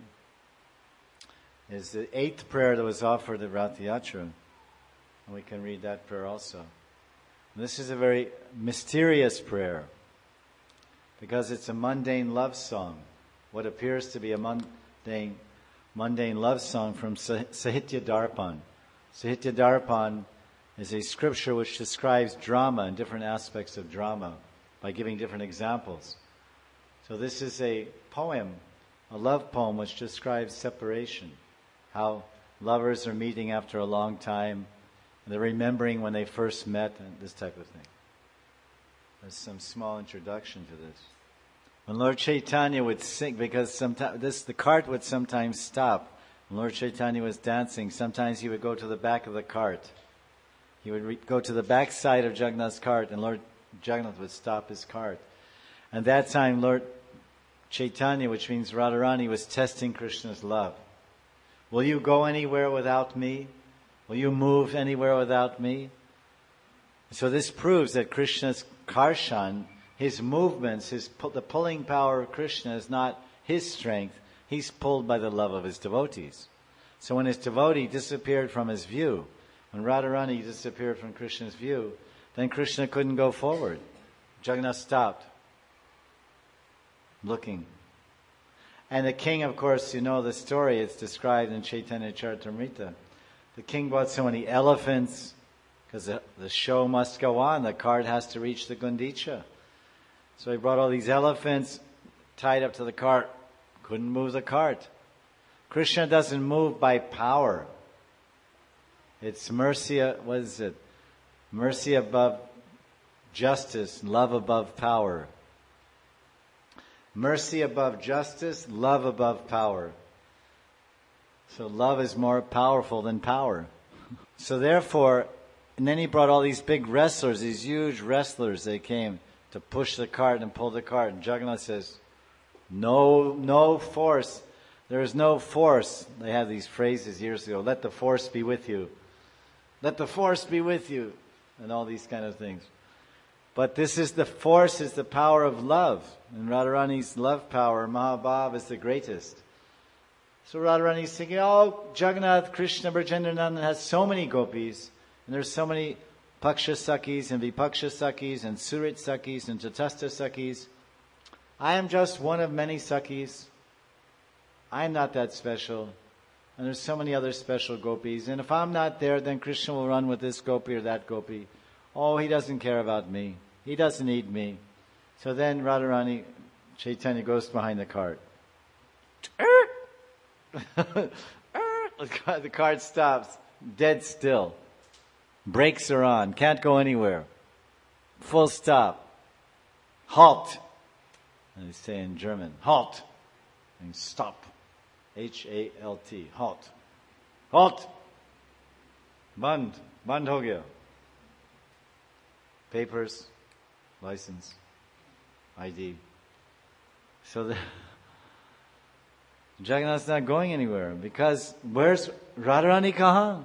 is the 8th prayer that was offered at Rath Yatra. And we can read that prayer also. And this is a very mysterious prayer because it's a mundane love song. What appears to be a mundane love song from Sahitya Darpan. Sahitya Darpan is a scripture which describes drama and different aspects of drama by giving different examples. So this is a poem, a love poem which describes separation, how lovers are meeting after a long time, and they're remembering when they first met, and this type of thing. There's some small introduction to this. When Lord Chaitanya would sing, because the cart would sometimes stop. When Lord Chaitanya was dancing, sometimes he would go to the back of the cart. He would go to the back side of Jagannath's cart, and Lord Jagannath would stop his cart. And that time, Lord Chaitanya, which means Radharani, was testing Krishna's love. Will you go anywhere without me? Will you move anywhere without me? So this proves that Krishna's karshan, his movements, the pulling power of Krishna is not his strength. He's pulled by the love of his devotees. So when his devotee disappeared from his view, when Radharani disappeared from Krishna's view, then Krishna couldn't go forward. Jagannath stopped, looking. And the king, of course, you know the story, it's described in Chaitanya Charitamrita. The king bought so many elephants, because the show must go on, the cart has to reach the Gundicha. So he brought all these elephants, tied up to the cart, couldn't move the cart. Krishna doesn't move by power. It's mercy, what is it? Mercy above justice, love above power. Mercy above justice, love above power. So love is more powerful than power. So therefore, and then he brought all these big wrestlers, these huge wrestlers. They came to push the cart and pull the cart. And Jagannath says, no force. There is no force. They had these phrases years ago. Let the force be with you. Let the force be with you. And all these kind of things. But this is the force, is the power of love. And Radharani's love power, Mahabhav, is the greatest. So Radharani is thinking, oh, Jagannath, Krishna, Brajendranandan has so many gopis. And there's so many Paksha Sakis and Vipaksha Sakis and Surit Sakis and Tatastha Sakis. I am just one of many Sakis. I'm not that special. And there's so many other special gopis. And if I'm not there, then Krishna will run with this gopi or that gopi. Oh, he doesn't care about me. He doesn't need me. So then Radharani, Chaitanya goes behind the cart. The cart stops, dead still. Brakes are on, can't go anywhere. Full stop. Halt. And they say in German, halt. And stop. H-A-L-T. Halt. Halt. Band. Band ho gaya. Papers, license, ID. So the Jagannath's not going anywhere because where's Radharani kahan?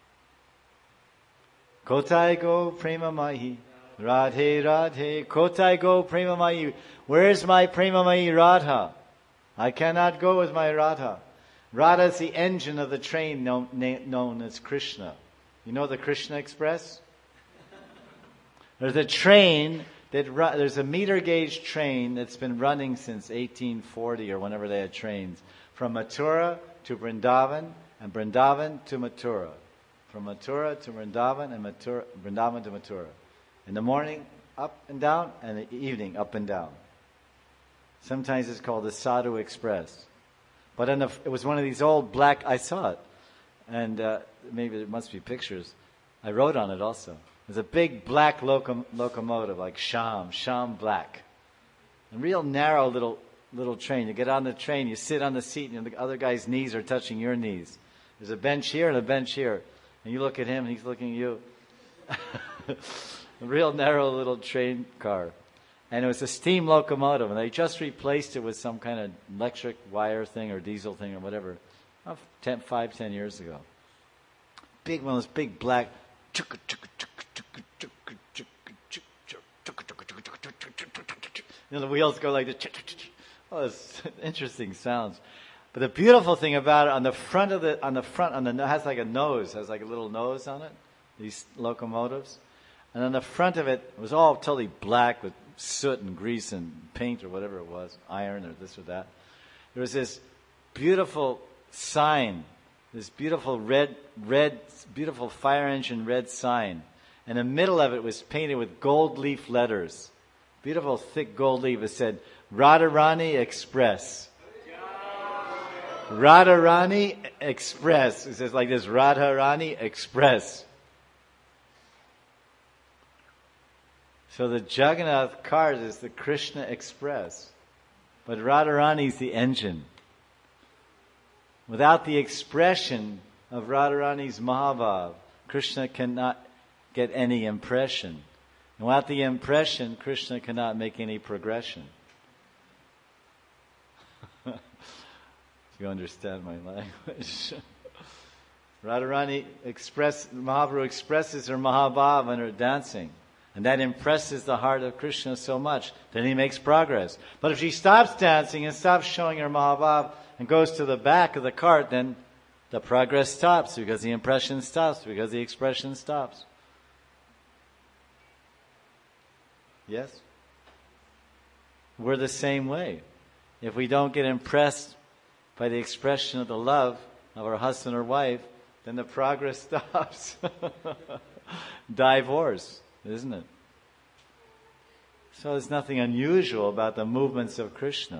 Kotai go prema mahi. Radhe Radhe. Kotai go prema mahi. Where's my prema mahi Radha? I cannot go with my Radha. Radha is the engine of the train known as Krishna. You know the Krishna Express? There's a train there's a meter gauge train that's been running since 1840 or whenever they had trains, from Mathura to Vrindavan and Vrindavan to Mathura. From Mathura to Vrindavan and Vrindavan to Mathura. In the morning, up and down, and in the evening, up and down. Sometimes it's called the Sadhu Express. But it was one of these old black, I saw it, and maybe there must be pictures. I wrote on it also. There's a big black locomotive, like Sham black. A real narrow little train. You get on the train, you sit on the seat, and the other guy's knees are touching your knees. There's a bench here and a bench here. And you look at him, and he's looking at you. A real narrow little train car. And it was a steam locomotive, and they just replaced it with some kind of electric wire thing or diesel thing or whatever, 5-10 years ago. Big one, this big black... You know, the wheels go like this. Oh, it's interesting sounds. But the beautiful thing about it, it has like a nose, has like a little nose on it, these locomotives. And on the front of it was all totally black with soot and grease and paint or whatever it was, iron or this or that. There was this beautiful sign, this beautiful red, beautiful fire engine red sign. And the middle of it was painted with gold leaf letters. Beautiful thick gold leaf. It said, Radharani Express. Radharani Express. It says like this, Radharani Express. So the Jagannath cart is the Krishna Express. But Radharani is the engine. Without the expression of Radharani's Mahabhav, Krishna cannot get any impression. And without the impression, Krishna cannot make any progression. If you understand my language. Radharani Mahaprabhu expresses her Mahabhav in her dancing. And that impresses the heart of Krishna so much. Then he makes progress. But if she stops dancing and stops showing her Mahabhav and goes to the back of the cart, then the progress stops because the impression stops, because the expression stops. Yes? We're the same way. If we don't get impressed by the expression of the love of our husband or wife, then the progress stops. Divorce, isn't it? So there's nothing unusual about the movements of Krishna.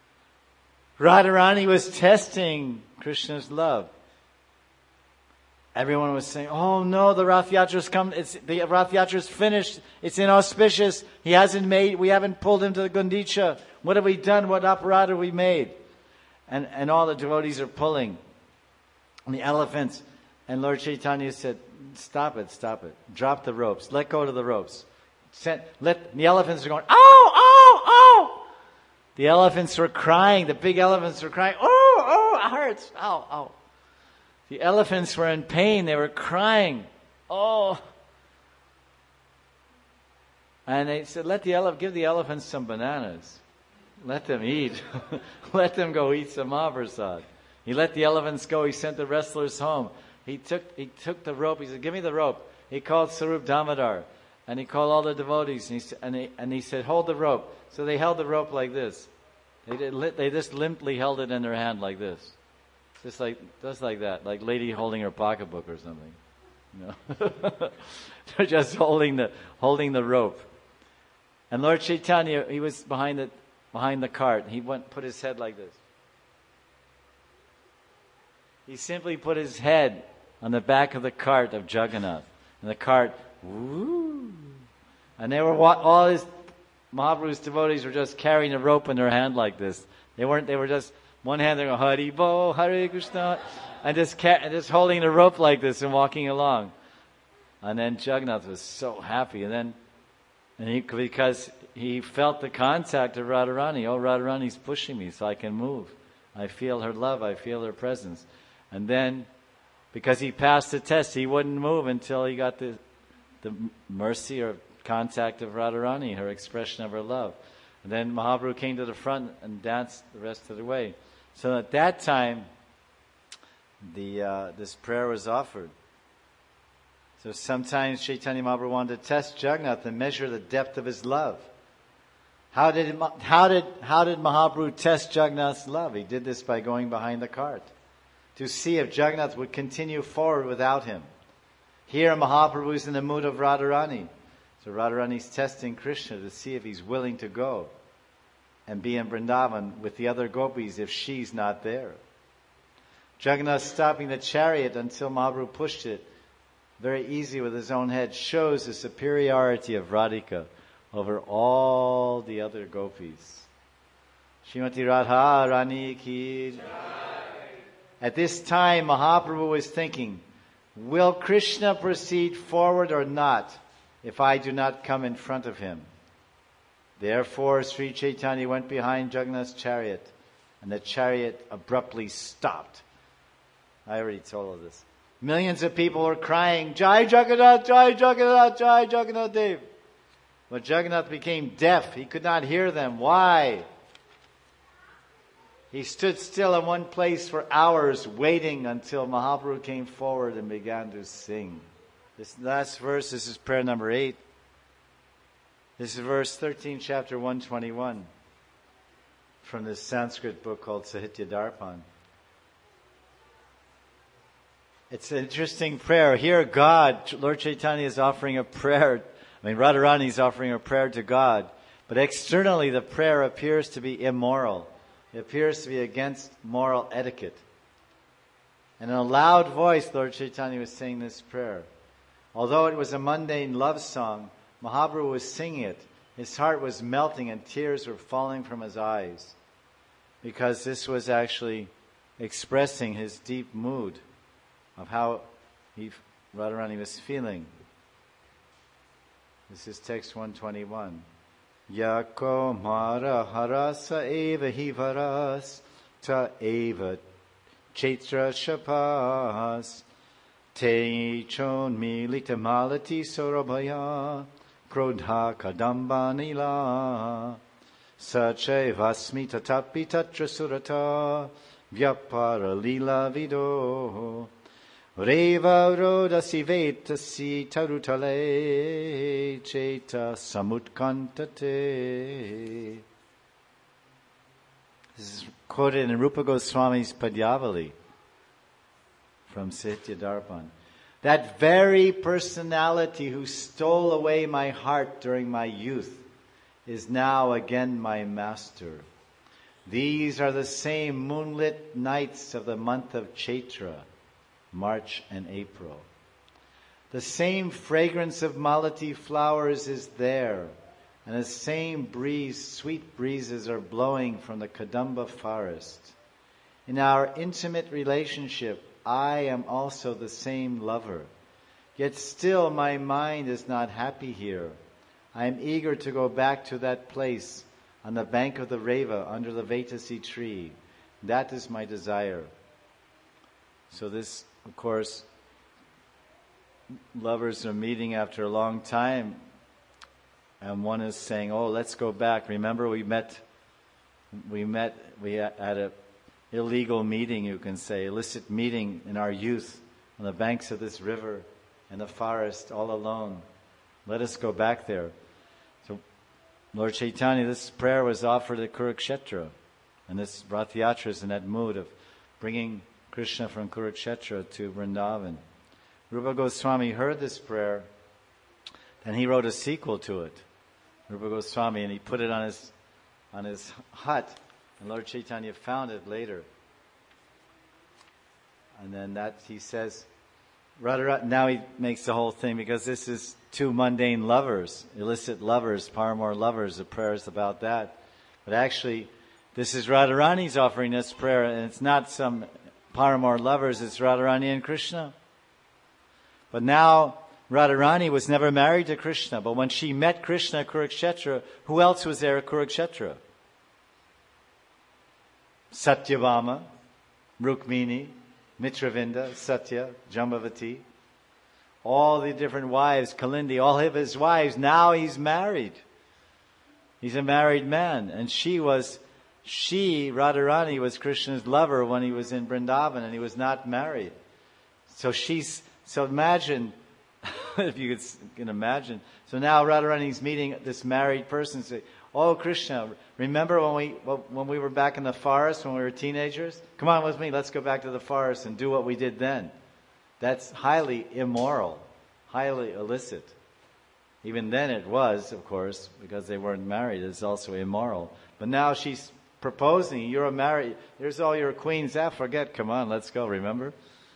Radharani was testing Krishna's love. everyone was saying, "Oh no, the Rath Yatra's come. The Rath Yatra's finished. It's inauspicious. We haven't pulled him to the Gundicha. What have we done? What aparat have we made?" And all the devotees are pulling. And the elephants. And Lord Chaitanya said, stop it. Drop the ropes. Let go of the ropes. The elephants are going, "Oh, oh, oh!" The elephants were crying. The big elephants were crying, "Oh, oh, it hurts. Ow, ow." The elephants were in pain. They were crying. Oh. And they said, give the elephants some bananas. Let them eat. Let them go eat some Mahaprasad. He let the elephants go. He sent the wrestlers home. He took the rope. He said, "Give me the rope." He called Sarup Damodar. And he called all the devotees. And he said, "Hold the rope." So they held the rope like this. They just limply held it in their hand like this. Just like that. Like lady holding her pocketbook or something. You know? They're just holding the rope. And Lord Chaitanya, he was behind the cart. He put his head like this. He simply put his head on the back of the cart of Jagannath. And the cart, woo! And they were, all his Mahaprabhu's devotees were just carrying a rope in their hand like this. They were just, one hand they're going, "Hari Bo, Hare Krishna," and just holding the rope like this and walking along. And then Jagannath was so happy. Because he felt the contact of Radharani. "Oh, Radharani's pushing me so I can move. I feel her love. I feel her presence." And then, because he passed the test, he wouldn't move until he got the mercy or contact of Radharani, her expression of her love. And then Mahaprabhu came to the front and danced the rest of the way. So at that time, this prayer was offered. So sometimes Chaitanya Mahaprabhu wanted to test Jagannath and measure the depth of his love. How did Mahaprabhu test Jagannath's love? He did this by going behind the cart to see if Jagannath would continue forward without him. Here Mahaprabhu is in the mood of Radharani. So Radharani's testing Krishna to see if he's willing to go and be in Vrindavan with the other gopis if she's not there. Jagannath stopping the chariot until Mahaprabhu pushed it very easy with his own head shows the superiority of Radhika over all the other gopis. Srimati Radha Rani ki. At this time, Mahaprabhu was thinking, will Krishna proceed forward or not if I do not come in front of him? Therefore, Sri Chaitanya went behind Jagannath's chariot, and the chariot abruptly stopped. I already told all this. Millions of people were crying, "Jai Jagannath, Jai Jagannath, Jai Jagannath Dev." But Jagannath became deaf. He could not hear them. Why? He stood still in one place for hours, waiting until Mahaprabhu came forward and began to sing. This last verse, this is prayer number 8. This is verse 13, chapter 121, from this Sanskrit book called Sahitya Darpan. It's an interesting prayer. Here God, Lord Chaitanya is offering a prayer. Radharani is offering a prayer to God. But externally the prayer appears to be immoral. It appears to be against moral etiquette. And in a loud voice, Lord Chaitanya was saying this prayer. Although it was a mundane love song, Mahaprabhu was singing it. His heart was melting and tears were falling from his eyes. Because this was actually expressing his deep mood of how Radharani was feeling. This is text 121. Yako mara harasa eva hivaras ta eva chaitra shapas te chon milita malati sorabhaya krodha kadamba nila sache vasmita tapi tatra surata vyapara lila vido Reva rodasi vetasi tarutale cheta samutkantate. This is quoted in Rupa Goswami's Padyavali from Sahitya Darpan. That very personality who stole away my heart during my youth is now again my master. These are the same moonlit nights of the month of Chaitra. March and April. The same fragrance of malati flowers is there, and the same sweet breezes are blowing from the Kadamba forest. In our intimate relationship, I am also the same lover. Yet still my mind is not happy here. I am eager to go back to that place on the bank of the Reva under the Vetasi tree. That is my desire. So this, of course, lovers are meeting after a long time, and one is saying, oh, let's go back. Remember we had a illegal meeting, you can say, illicit meeting in our youth on the banks of this river in the forest all alone. Let us go back there. So Lord Chaitanya, this prayer was offered at Kurukshetra, and this Rath Yatra is in that mood of bringing Krishna from Kurukshetra to Vrindavan. Rupa Goswami heard this prayer, and he wrote a sequel to it, Rupa Goswami, and he put it on his hut, and Lord Chaitanya found it later. And then that he says, now he makes the whole thing, because this is two mundane lovers, illicit lovers, paramour lovers, the prayer is about that. But actually, this is Radharani's offering this prayer, and it's not some paramour lovers, it's Radharani and Krishna. But now, Radharani was never married to Krishna, but when she met Krishna at Kurukshetra, who else was there at Kurukshetra? Satyabhama, Rukmini, Mitravinda, Satya, Jambavati, all the different wives, Kalindi, all of his wives. Now he's married. He's a married man. And Radharani was Krishna's lover when he was in Vrindavan, and he was not married. So imagine, if you can imagine. So now Radharani's meeting this married person, say, oh Krishna, remember when we were back in the forest when we were teenagers? Come on with me, let's go back to the forest and do what we did then. That's highly immoral, highly illicit. Even then it was, of course, because they weren't married, it's also immoral. But now she's proposing, you're married, here's all your queens, forget, come on, let's go, remember?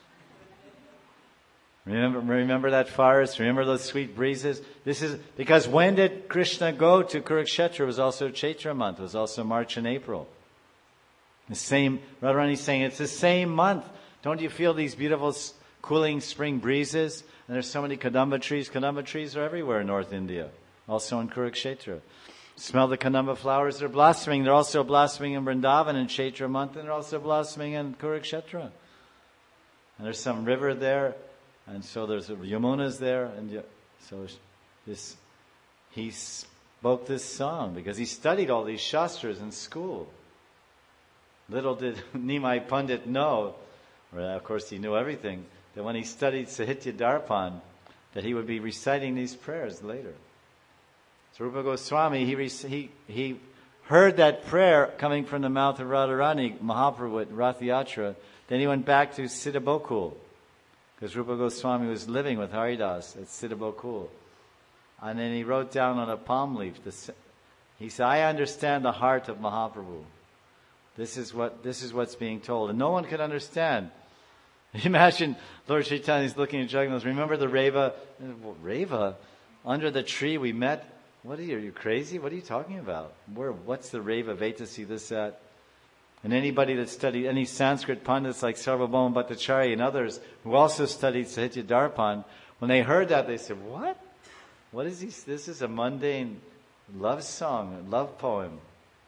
Remember that forest? Remember those sweet breezes? This is because when did Krishna go to Kurukshetra? It was also Chaitra month. It was also March and April. The same, Radharani's saying it's the same month. Don't you feel these beautiful cooling spring breezes? And there's so many Kadamba trees. Kadamba trees are everywhere in North India. Also in Kurukshetra. Smell the Kadamba flowers. They're blossoming. They're also blossoming in Vrindavan in Chaitra month. And they're also blossoming in Kurukshetra. And there's some river there. And so there's Yamuna's there, and so he spoke this song because he studied all these shastras in school. Little did Nimai Pandit know, or of course he knew everything, that when he studied Sahitya Darpan, that he would be reciting these prayers later. So Rupa Goswami, he heard that prayer coming from the mouth of Radharani, Mahaprabhu at Rath Yatra. Then he went back to Siddhabokul, because Rupa Goswami was living with Haridas at Siddhabokul. And then he wrote down on a palm leaf, he said, I understand the heart of Mahaprabhu. This is what's being told. And no one could understand. Imagine Lord Chaitanya is looking at Jagannath. Remember the Reva? Reva? Under the tree we met? Are you crazy? What are you talking about? What's the Reva? Vetasi, this, that. And anybody that studied, any Sanskrit pundits like Sarvabhauma Bhattacharya and others who also studied Sahitya Darpan, when they heard that, they said, what? What is this? This is a mundane love song, a love poem.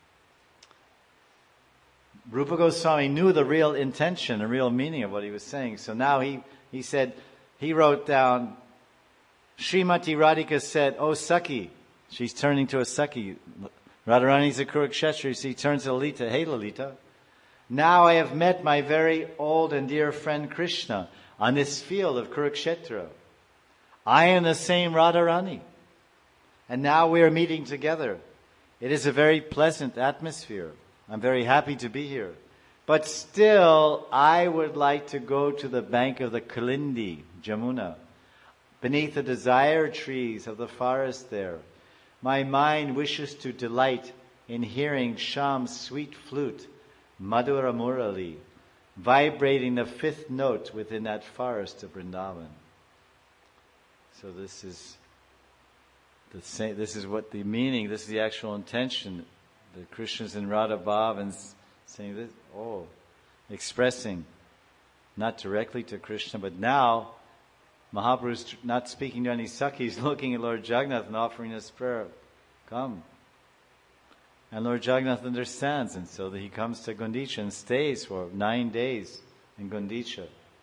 Rupa Goswami knew the real intention, the real meaning of what he was saying. So now he said, he wrote down, Srimati Radhika said, oh Sakhi, she's turning to a Sakhi. Radharani's a Kurukshetra, she turns to Lalita, hey Lalita, now I have met my very old and dear friend Krishna on this field of Kurukshetra. I am the same Radharani. And now we are meeting together. It is a very pleasant atmosphere. I'm very happy to be here. But still, I would like to go to the bank of the Kalindi, Jamuna, beneath the desire trees of the forest there. My mind wishes to delight in hearing Sham's sweet flute, Madhura Murali, vibrating the fifth note within that forest of Vrindavan. So this is what the meaning, this is the actual intention. The Krishna's in Radha Bhav and saying this, expressing, not directly to Krishna, but now Mahaprabhu's not speaking to any Sakhis, looking at Lord Jagannath and offering this prayer, come. And Lord Jagannath understands, and so that he comes to Gundicha and stays for 9 days in Gundicha.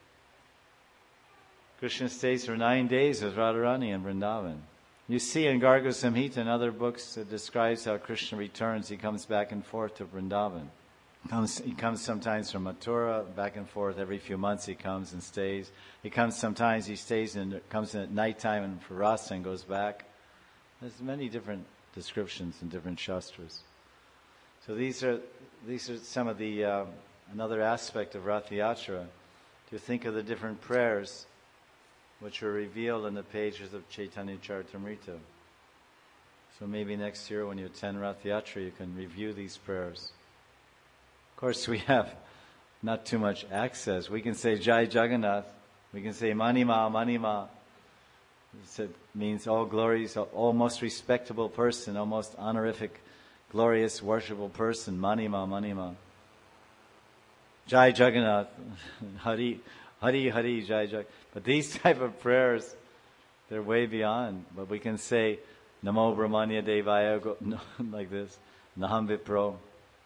Krishna stays for 9 days with Radharani in Vrindavan. You see in Garga Samhita and other books, it describes how Krishna returns. He comes back and forth to Vrindavan. He comes sometimes from Mathura, back and forth every few months he comes and stays. He comes sometimes, he stays and comes in at nighttime and for rasa and goes back. There's many different descriptions in different shastras. So these are some of the, another aspect of Rath Yatra, to think of the different prayers which are revealed in the pages of Chaitanya Charitamrita. So maybe next year when you attend Rath Yatra, you can review these prayers. Of course, we have not too much access. We can say Jai Jagannath. We can say Manima, Manima. It means all glories, all most respectable person, all most honorific, glorious, worshipful person. Manima, Manima. Jai Jagannath. Hari, Hari, Hari, Jai Jagannath. But these type of prayers, they're way beyond. But we can say Namo Brahmanya Devaya, like this. Naham Vipro.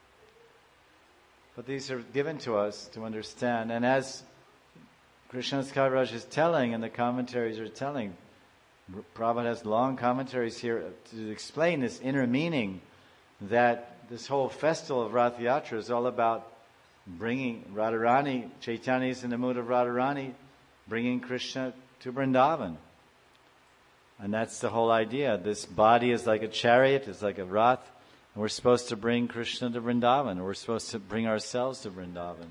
But these are given to us to understand. And as Krishnadas Kaviraj is telling, and the commentaries are telling, Prabhupada has long commentaries here to explain this inner meaning, that this whole festival of Rath Yatra is all about bringing Radharani, Chaitanya is in the mood of Radharani, bringing Krishna to Vrindavan. And that's the whole idea. This body is like a chariot, it's like a Rath, and we're supposed to bring Krishna to Vrindavan, or we're supposed to bring ourselves to Vrindavan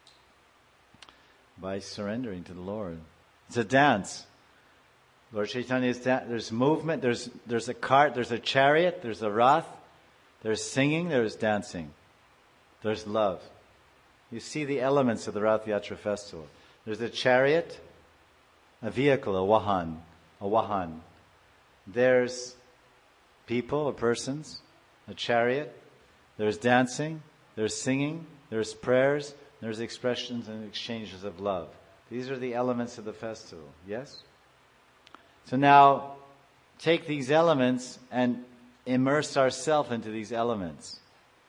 by surrendering to the Lord. It's a dance. Lord Chaitanya is there's movement, there's a cart, there's a chariot, there's a Rath, there's singing, there's dancing, there's love. You see the elements of the Rath Yatra festival. There's a chariot, a vehicle, a wahan. There's people or persons, a chariot. There's dancing, there's singing, there's prayers, there's expressions and exchanges of love. These are the elements of the festival. Yes? So now, take these elements and immerse ourselves into these elements.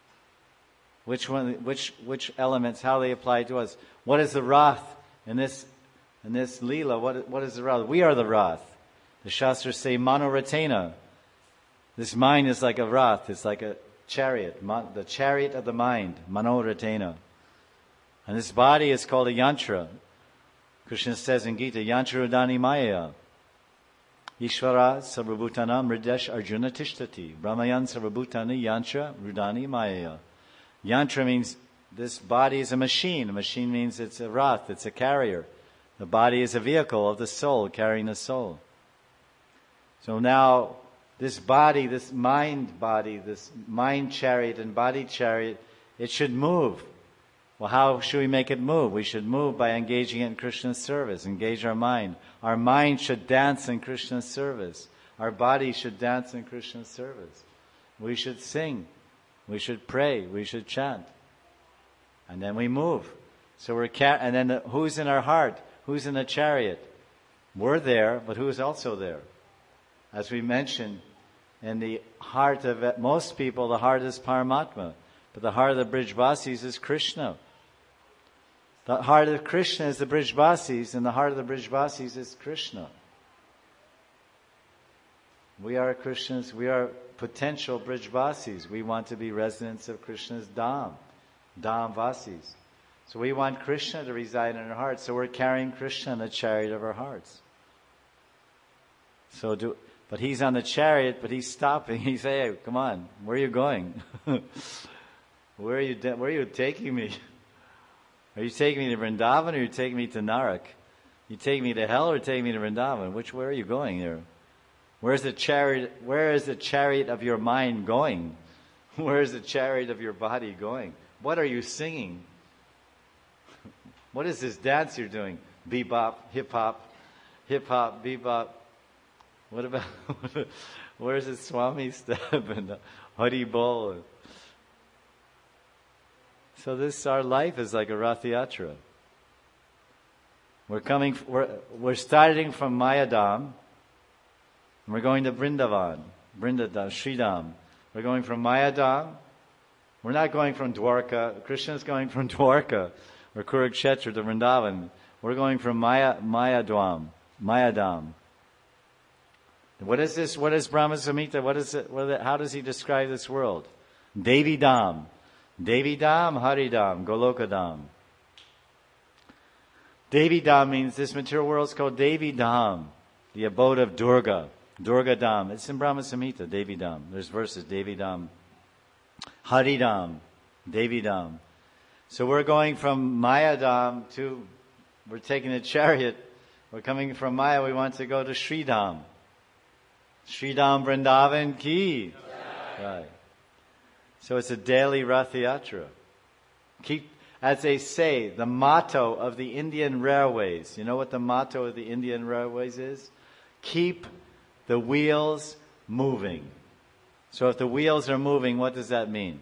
Which elements, how they apply to us. What is the Rath in this Leela? What is the Rath? We are the Rath. The Shastras say Manoratena. This mind is like a Rath. It's like a chariot. The chariot of the mind. Manoratena. And this body is called a yantra. Krishna says in Gita, Yantra Rudani Maya. Ishvara Sarvabhutana Mridesh Arjuna Tishtati. Brahmayan Sarvabhutani Yantra Rudani Maya. Yantra means this body is a machine. A machine means it's a Rath, it's a carrier. The body is a vehicle of the soul, carrying the soul. So now, this body, this mind chariot and body chariot, it should move. Well, how should we make it move? We should move by engaging it in Krishna's service. Engage our mind. Our mind should dance in Krishna's service. Our body should dance in Krishna's service. We should sing. We should pray. We should chant. And then we move. So and then who's in our heart? Who's in the chariot? We're there, but who's also there? As we mentioned, in the heart of most people, the heart is Paramatma. But the heart of the Brijvasis is Krishna. The heart of Krishna is the Brijvasis, and the heart of the Brijvasis is Krishna. We are Krishna's, we are potential Brijvasis. We want to be residents of Krishna's Dham, Dham Vasis. So we want Krishna to reside in our hearts. So we're carrying Krishna in the chariot of our hearts. But he's on the chariot, but he's stopping. He's saying, hey, come on, where are you going? Where are you taking me? Are you taking me to Vrindavan or are you taking me to Narak? You take me to hell or take me to Vrindavan? Where are you going here? Where is the chariot of your mind going? Where is the chariot of your body going? What are you singing? What is this dance you're doing? Bebop, hip-hop, bebop. What about, where's the Swami step and the Hari Bol? So our life is like a Rath Yatra. We're starting from Mayadam, and we're going to Vrindadam, Sridham. We're going from Mayadam. We're not going from Dwarka. Krishna's going from Dwarka or Kurukshetra to Vrindavan. We're going from Mayadam. What is this? What is Brahma Samhita? What is it? How does he describe this world? Devi Dham, Haridam, Golokadam. Devi Dham means this material world is called Devi Dham, the abode of Durga, Durga Dham. It's in Brahma Samhita, Devi Dham. There's verses, Devi Dham, Haridam, Devi Dham. So we're going from Mayadam we're taking a chariot. We're coming from Maya. We want to go to Sridham. Sridham Vrindavan ki. Right. So it's a daily Rath Yatra. As they say, the motto of the Indian Railways. You know what the motto of the Indian Railways is? Keep the wheels moving. So if the wheels are moving, what does that mean?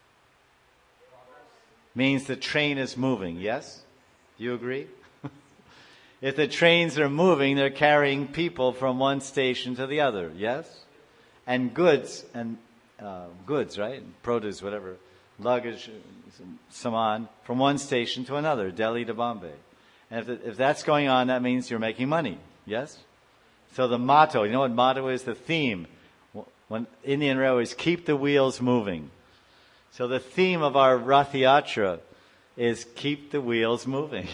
Means the train is moving, yes? Do you agree? If the trains are moving, they're carrying people from one station to the other, yes? And goods, right? Produce, whatever. Luggage, saman, from one station to another, Delhi to Bombay. And if that's going on, that means you're making money, yes? So the motto, you know what motto is? The theme. When Indian Railways, keep the wheels moving. So the theme of our Rath Yatra is keep the wheels moving.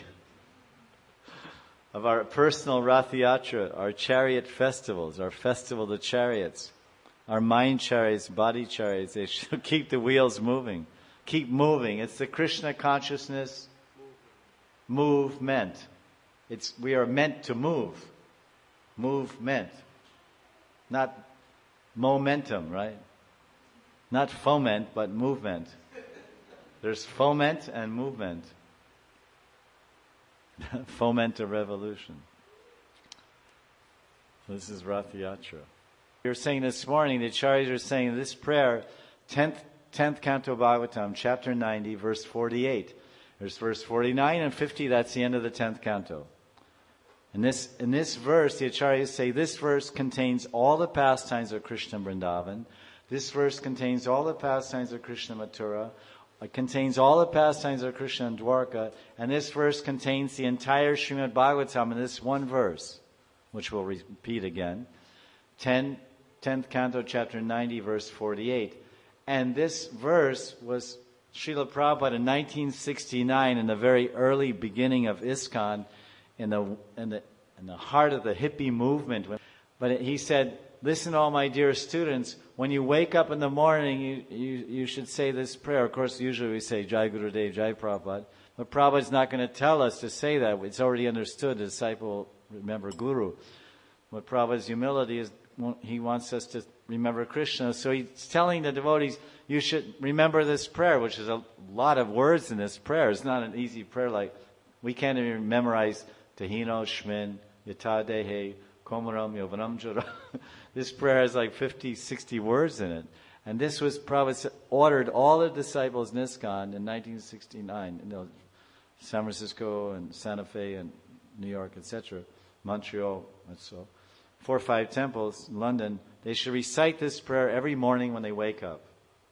Of our personal Rath Yatra, our chariot festivals, our festival of the chariots, our mind chariots, body chariots, they should keep the wheels moving. Keep moving. It's the Krishna consciousness movement. We are meant to move. Movement. Not momentum, right? Not foment, but movement. There's foment and movement. Foment a revolution. So this is Rath Yatra. We were saying this morning, the Acharyas are saying this prayer, 10th Canto Bhagavatam, chapter 90, verse 48. There's verse 49 and 50, that's the end of the 10th canto. In this verse, the Acharyas say this verse contains all the pastimes of Krishna Vrindavan. This verse contains all the pastimes of Krishna Mathura. It contains all the pastimes of Krishna and Dwarka. And this verse contains the entire Srimad Bhagavatam in this one verse, which we'll repeat again. 10th Canto, chapter 90, verse 48. And this verse was Srila Prabhupada in 1969, in the very early beginning of ISKCON, in the heart of the hippie movement. But he said, listen, all my dear students, when you wake up in the morning, you should say this prayer. Of course, usually we say, Jai Gurudev, Jai Prabhupada. But Prabhupada's not going to tell us to say that. It's already understood. The disciple remember Guru. But Prabhupada's humility is, he wants us to remember Krishna. So he's telling the devotees, you should remember this prayer, which is a lot of words in this prayer. It's not an easy prayer like, we can't even memorize Tahino, Shmin, Yata Dehe, Komaram, Yovanam Jura. This prayer has like 50, 60 words in it. And this was Prabhupada ordered all the disciples in ISKCON in 1969, San Francisco and Santa Fe and New York, etc., Montreal, and so 4 or 5 temples in London. They should recite this prayer every morning when they wake up.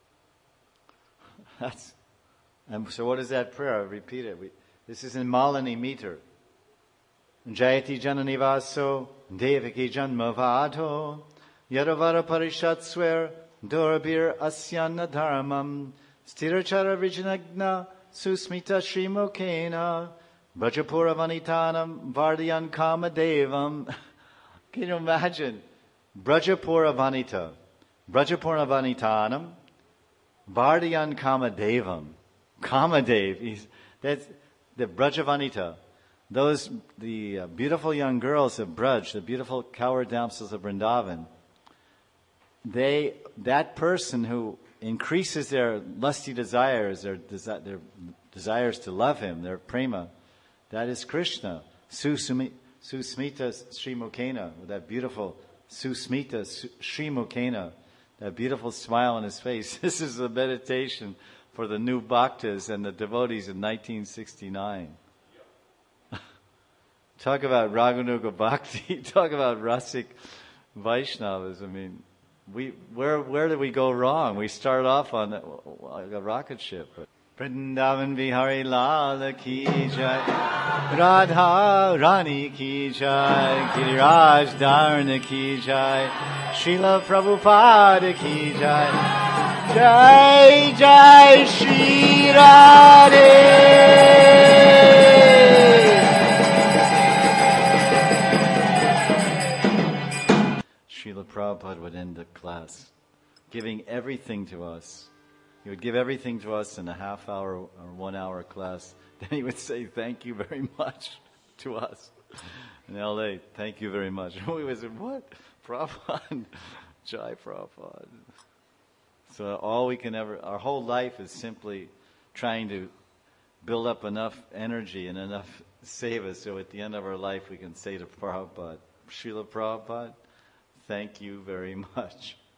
And so what is that prayer? I'll repeat it. This is in Malini meter. Jayati Jananivaso Devaki Janmavadho Yadavara Parishatswer Dorabir Asyana Dharmam Stirachara Vijnagna Susmita Srimokena Brajapura Vanitanam Vardyan Kamadevam. Can you imagine? Brajapura Vanita, Brajapura Vanitanam Vardyan Kamadevam. Kamadev, that's the Brajavanita. The beautiful young girls of Braj, the beautiful cowherd damsels of Vrindavan, that person who increases their lusty desires, their desires to love him, their prema, That is Krishna. Susmita Srimukena, with that beautiful Susmita Srimukena, that beautiful smile on his face. This is the meditation for the new bhaktas and the devotees in 1969. Talk about Raganuga Bhakti. Talk about Rasik Vaishnavas. I mean, where did we go wrong? We start off on a rocket ship. Vrindavan Bihari Lal Ki Jai, Radha Rani Ki Jai, Giriraj Dharna Ki Jai, Srila Prabhupada Ki Jai, Jai Jai Shri Radhe. Srila Prabhupada would end the class giving everything to us. He would give everything to us in a half hour or 1 hour class. Then he would say, thank you very much to us in LA. Thank you very much. And we would say, what? Prabhupada? Jai Prabhupada. So all we can our whole life is simply trying to build up enough energy and enough seva so at the end of our life we can say to Prabhupada, Srila Prabhupada, thank you very much.